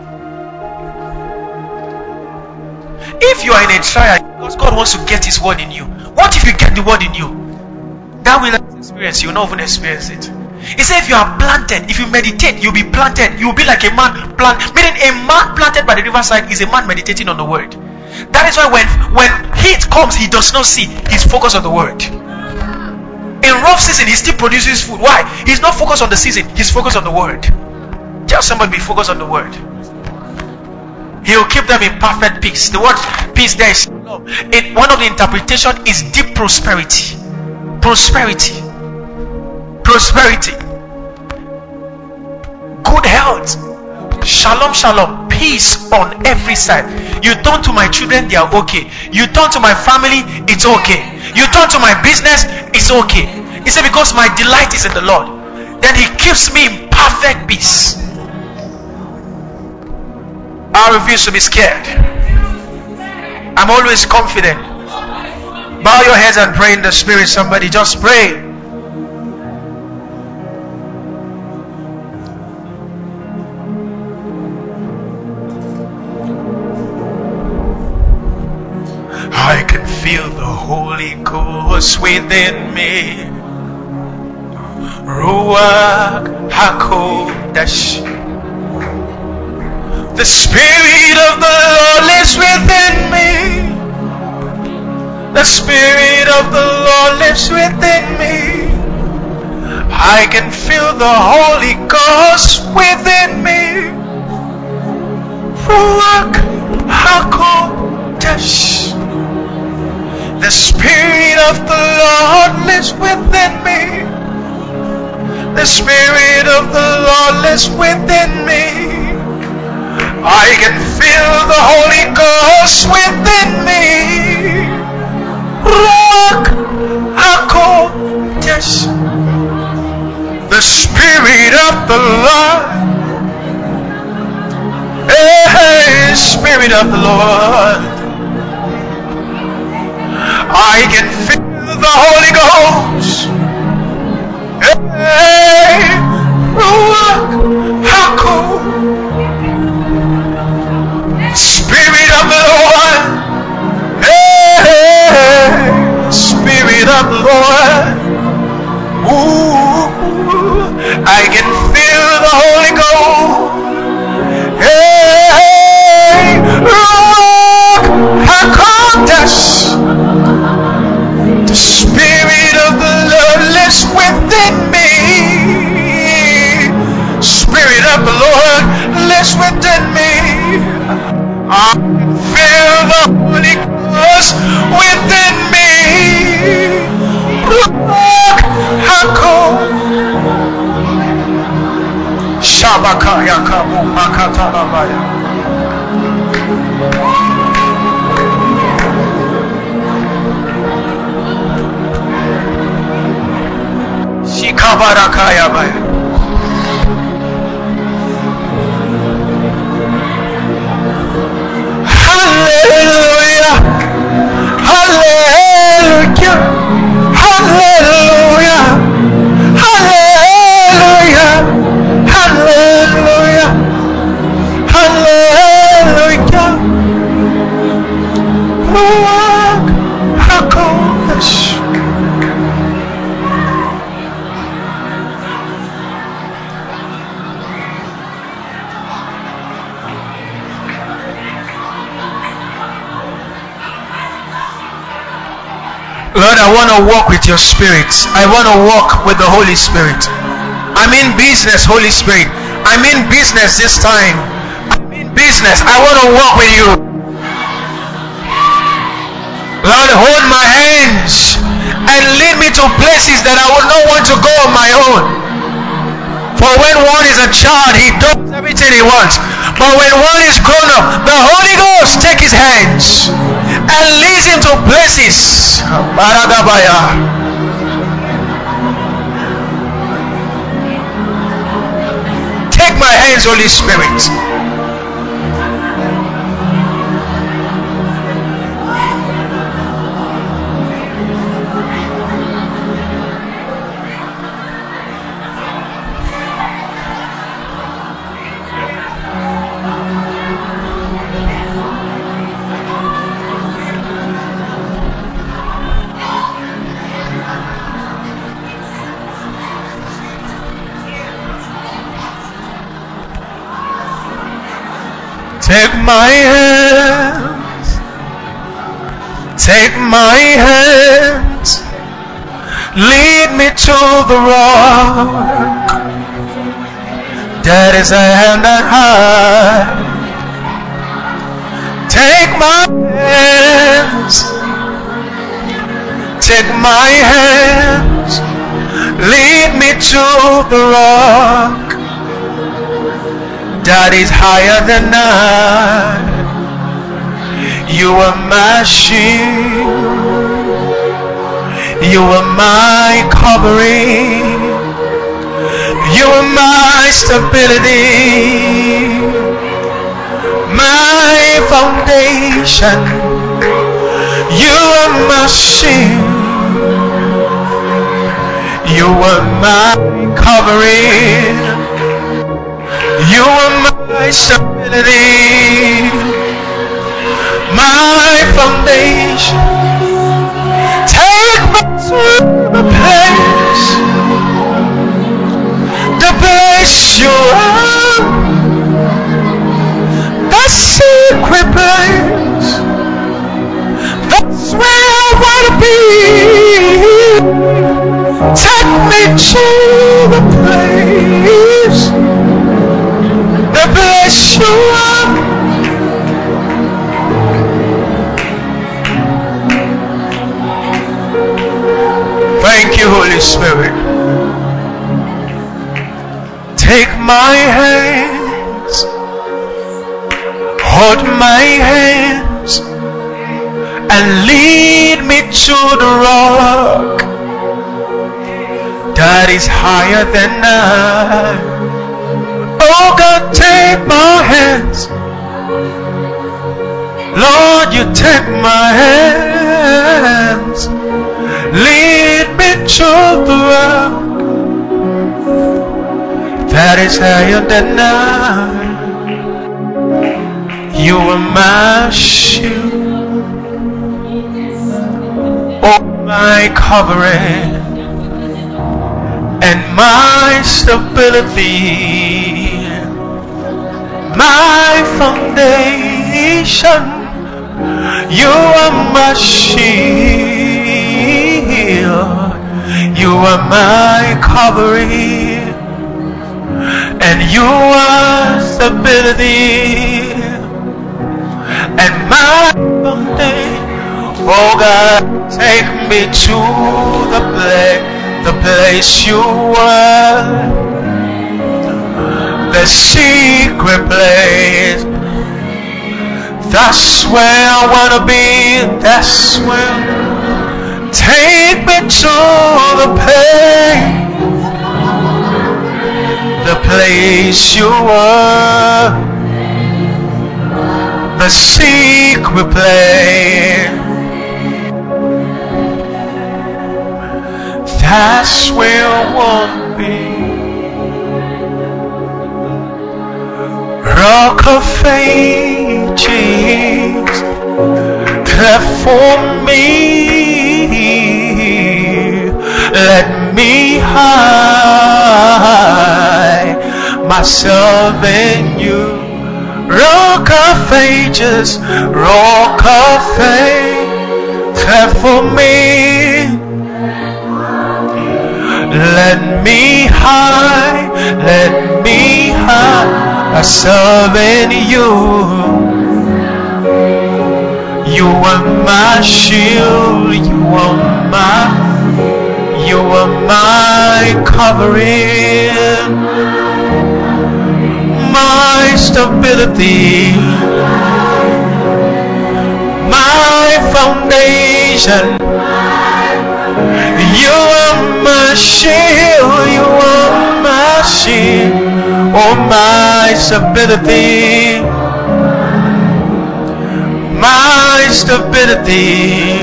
If you are in a trial because God wants to get his word in you, what if you get the word in you? That wilderness experience, you will not even experience it. He said if you are planted, if you meditate, you'll be planted. You'll be like a man planted. Meaning a man planted by the riverside is a man meditating on the word. That is why when heat comes, he does not see. He's focused on the word. In rough season, he still produces food. Why? He's not focused on the season. He's focused on the word. Tell somebody be focused on the word. He will keep them in perfect peace. The word peace there is love. One of the interpretation is deep prosperity. Prosperity. Prosperity. Good health. Shalom, shalom. Peace on every side. You turn to my children, they are okay. You turn to my family, it's okay. You turn to my business, it's okay. He said, because my delight is in the Lord. Then he keeps me in perfect peace. I refuse to be scared. I'm always confident. Bow your heads and pray in the spirit. Somebody just pray. I can feel the Holy Ghost within me. Ruach HaKodesh. The Spirit of the Lord lives within me. The Spirit of the Lord lives within me. I can feel the Holy Ghost within me. Ruach HaKodesh. The Spirit of the Lord lives within me. The Spirit of the Lord lives within me. I can feel the Holy Ghost within me. Ruach HaKodesh. The Spirit of the Lord. Hey, Spirit of the Lord. I can feel the Holy Ghost. Hey, Ruach HaKodesh. Spirit of the Lord. Hey, Spirit of the Lord. Ooh, I can feel the Holy Ghost. Hey, Ruach HaKodesh. The Spirit of the Lord lives within me. Spirit of the Lord lives within me. I feel the Holy Ghost within me. Ruach HaKodesh. Shabakaya Kabu Makatalabaya. Shikabarakaya baya. Hallelujah. Hallelujah. Hallelujah. Hallelujah. Hallelujah. Hallelujah. Ruach HaKodesh. Lord, I want to walk with your spirit. I want to walk with the Holy Spirit. I'm in business, Holy Spirit. I'm in business this time. I'm in business. I want to walk with you. Lord, hold my hands and lead me to places that I would not want to go on my own. For when one is a child, he does everything he wants. But when one is grown up, the Holy Ghost takes his hands and leads him to places. Baradabaya. Take my hands, Holy Spirit. Take my hands, take my hands, lead me to the rock that is a hand that high. Take my hands, take my hands, lead me to the rock that is higher than I. You are my shield, you are my covering, you are my stability, my foundation. You are my shield, you are my covering, you are my stability, my foundation. Take me to the place you are, the secret place. That's where I want to be. Take me to the place you are. Thank you, Holy Spirit. Take my hands, hold my hands, and lead me to the rock that is higher than I. Oh God, take my hands. Lord, you take my hands. Lead me to the rock that is higher than I. You are my shield, oh my covering, and my stability, my foundation. You are my shield, you are my covering, and you are stability, and my foundation. Oh God, take me to the place you are, the secret place. That's where I wanna be. That's where. Take me to the place you were, the secret place. That's where I wanna be. Rock of Ages, clap for me. Let me hide myself in you. Rock of Ages, Rock of Ages, clap for me. Let me hide myself in you. You are my shield, you are my covering, my stability, my foundation. You are my shield, you are my shield, oh my stability, my stability,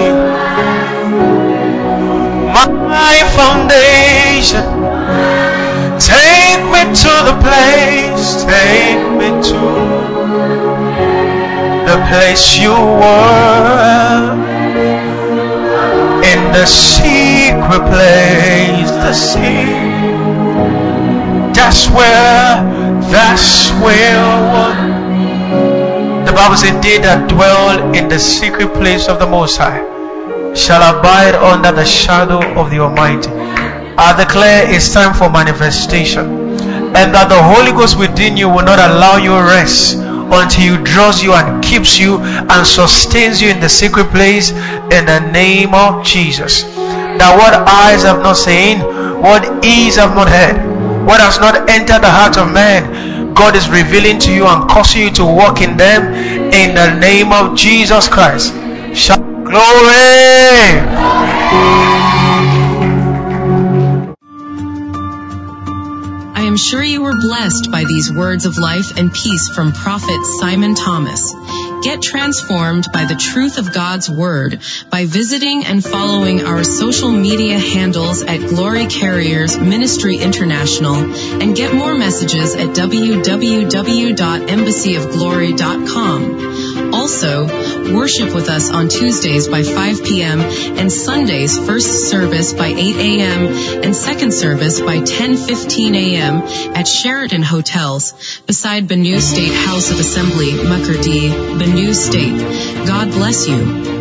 my foundation. Take me to the place, take me to the place you were, in the secret place, the sea. That's where the Bible says, they that dwell in the secret place of the Most High shall abide under the shadow of the Almighty. I declare it's time for manifestation, and that the Holy Ghost within you will not allow you rest until He draws you and keeps you and sustains you in the secret place, in the name of Jesus. That what eyes have not seen, what ears have not heard, what has not entered the heart of man, God is revealing to you and causing you to walk in them, in the name of Jesus Christ. Shout glory! I am sure you were blessed by these words of life and peace from Prophet Simon Thomas. Get transformed by the truth of God's Word by visiting and following our social media handles at Glory Carriers Ministry International, and get more messages at www.embassyofglory.com. Also, worship with us on Tuesdays by 5 p.m. and Sundays first service by 8 a.m. and second service by 10:15 a.m. at Sheraton Hotels beside Benue State House of Assembly, Makurdi, Benue State. God bless you.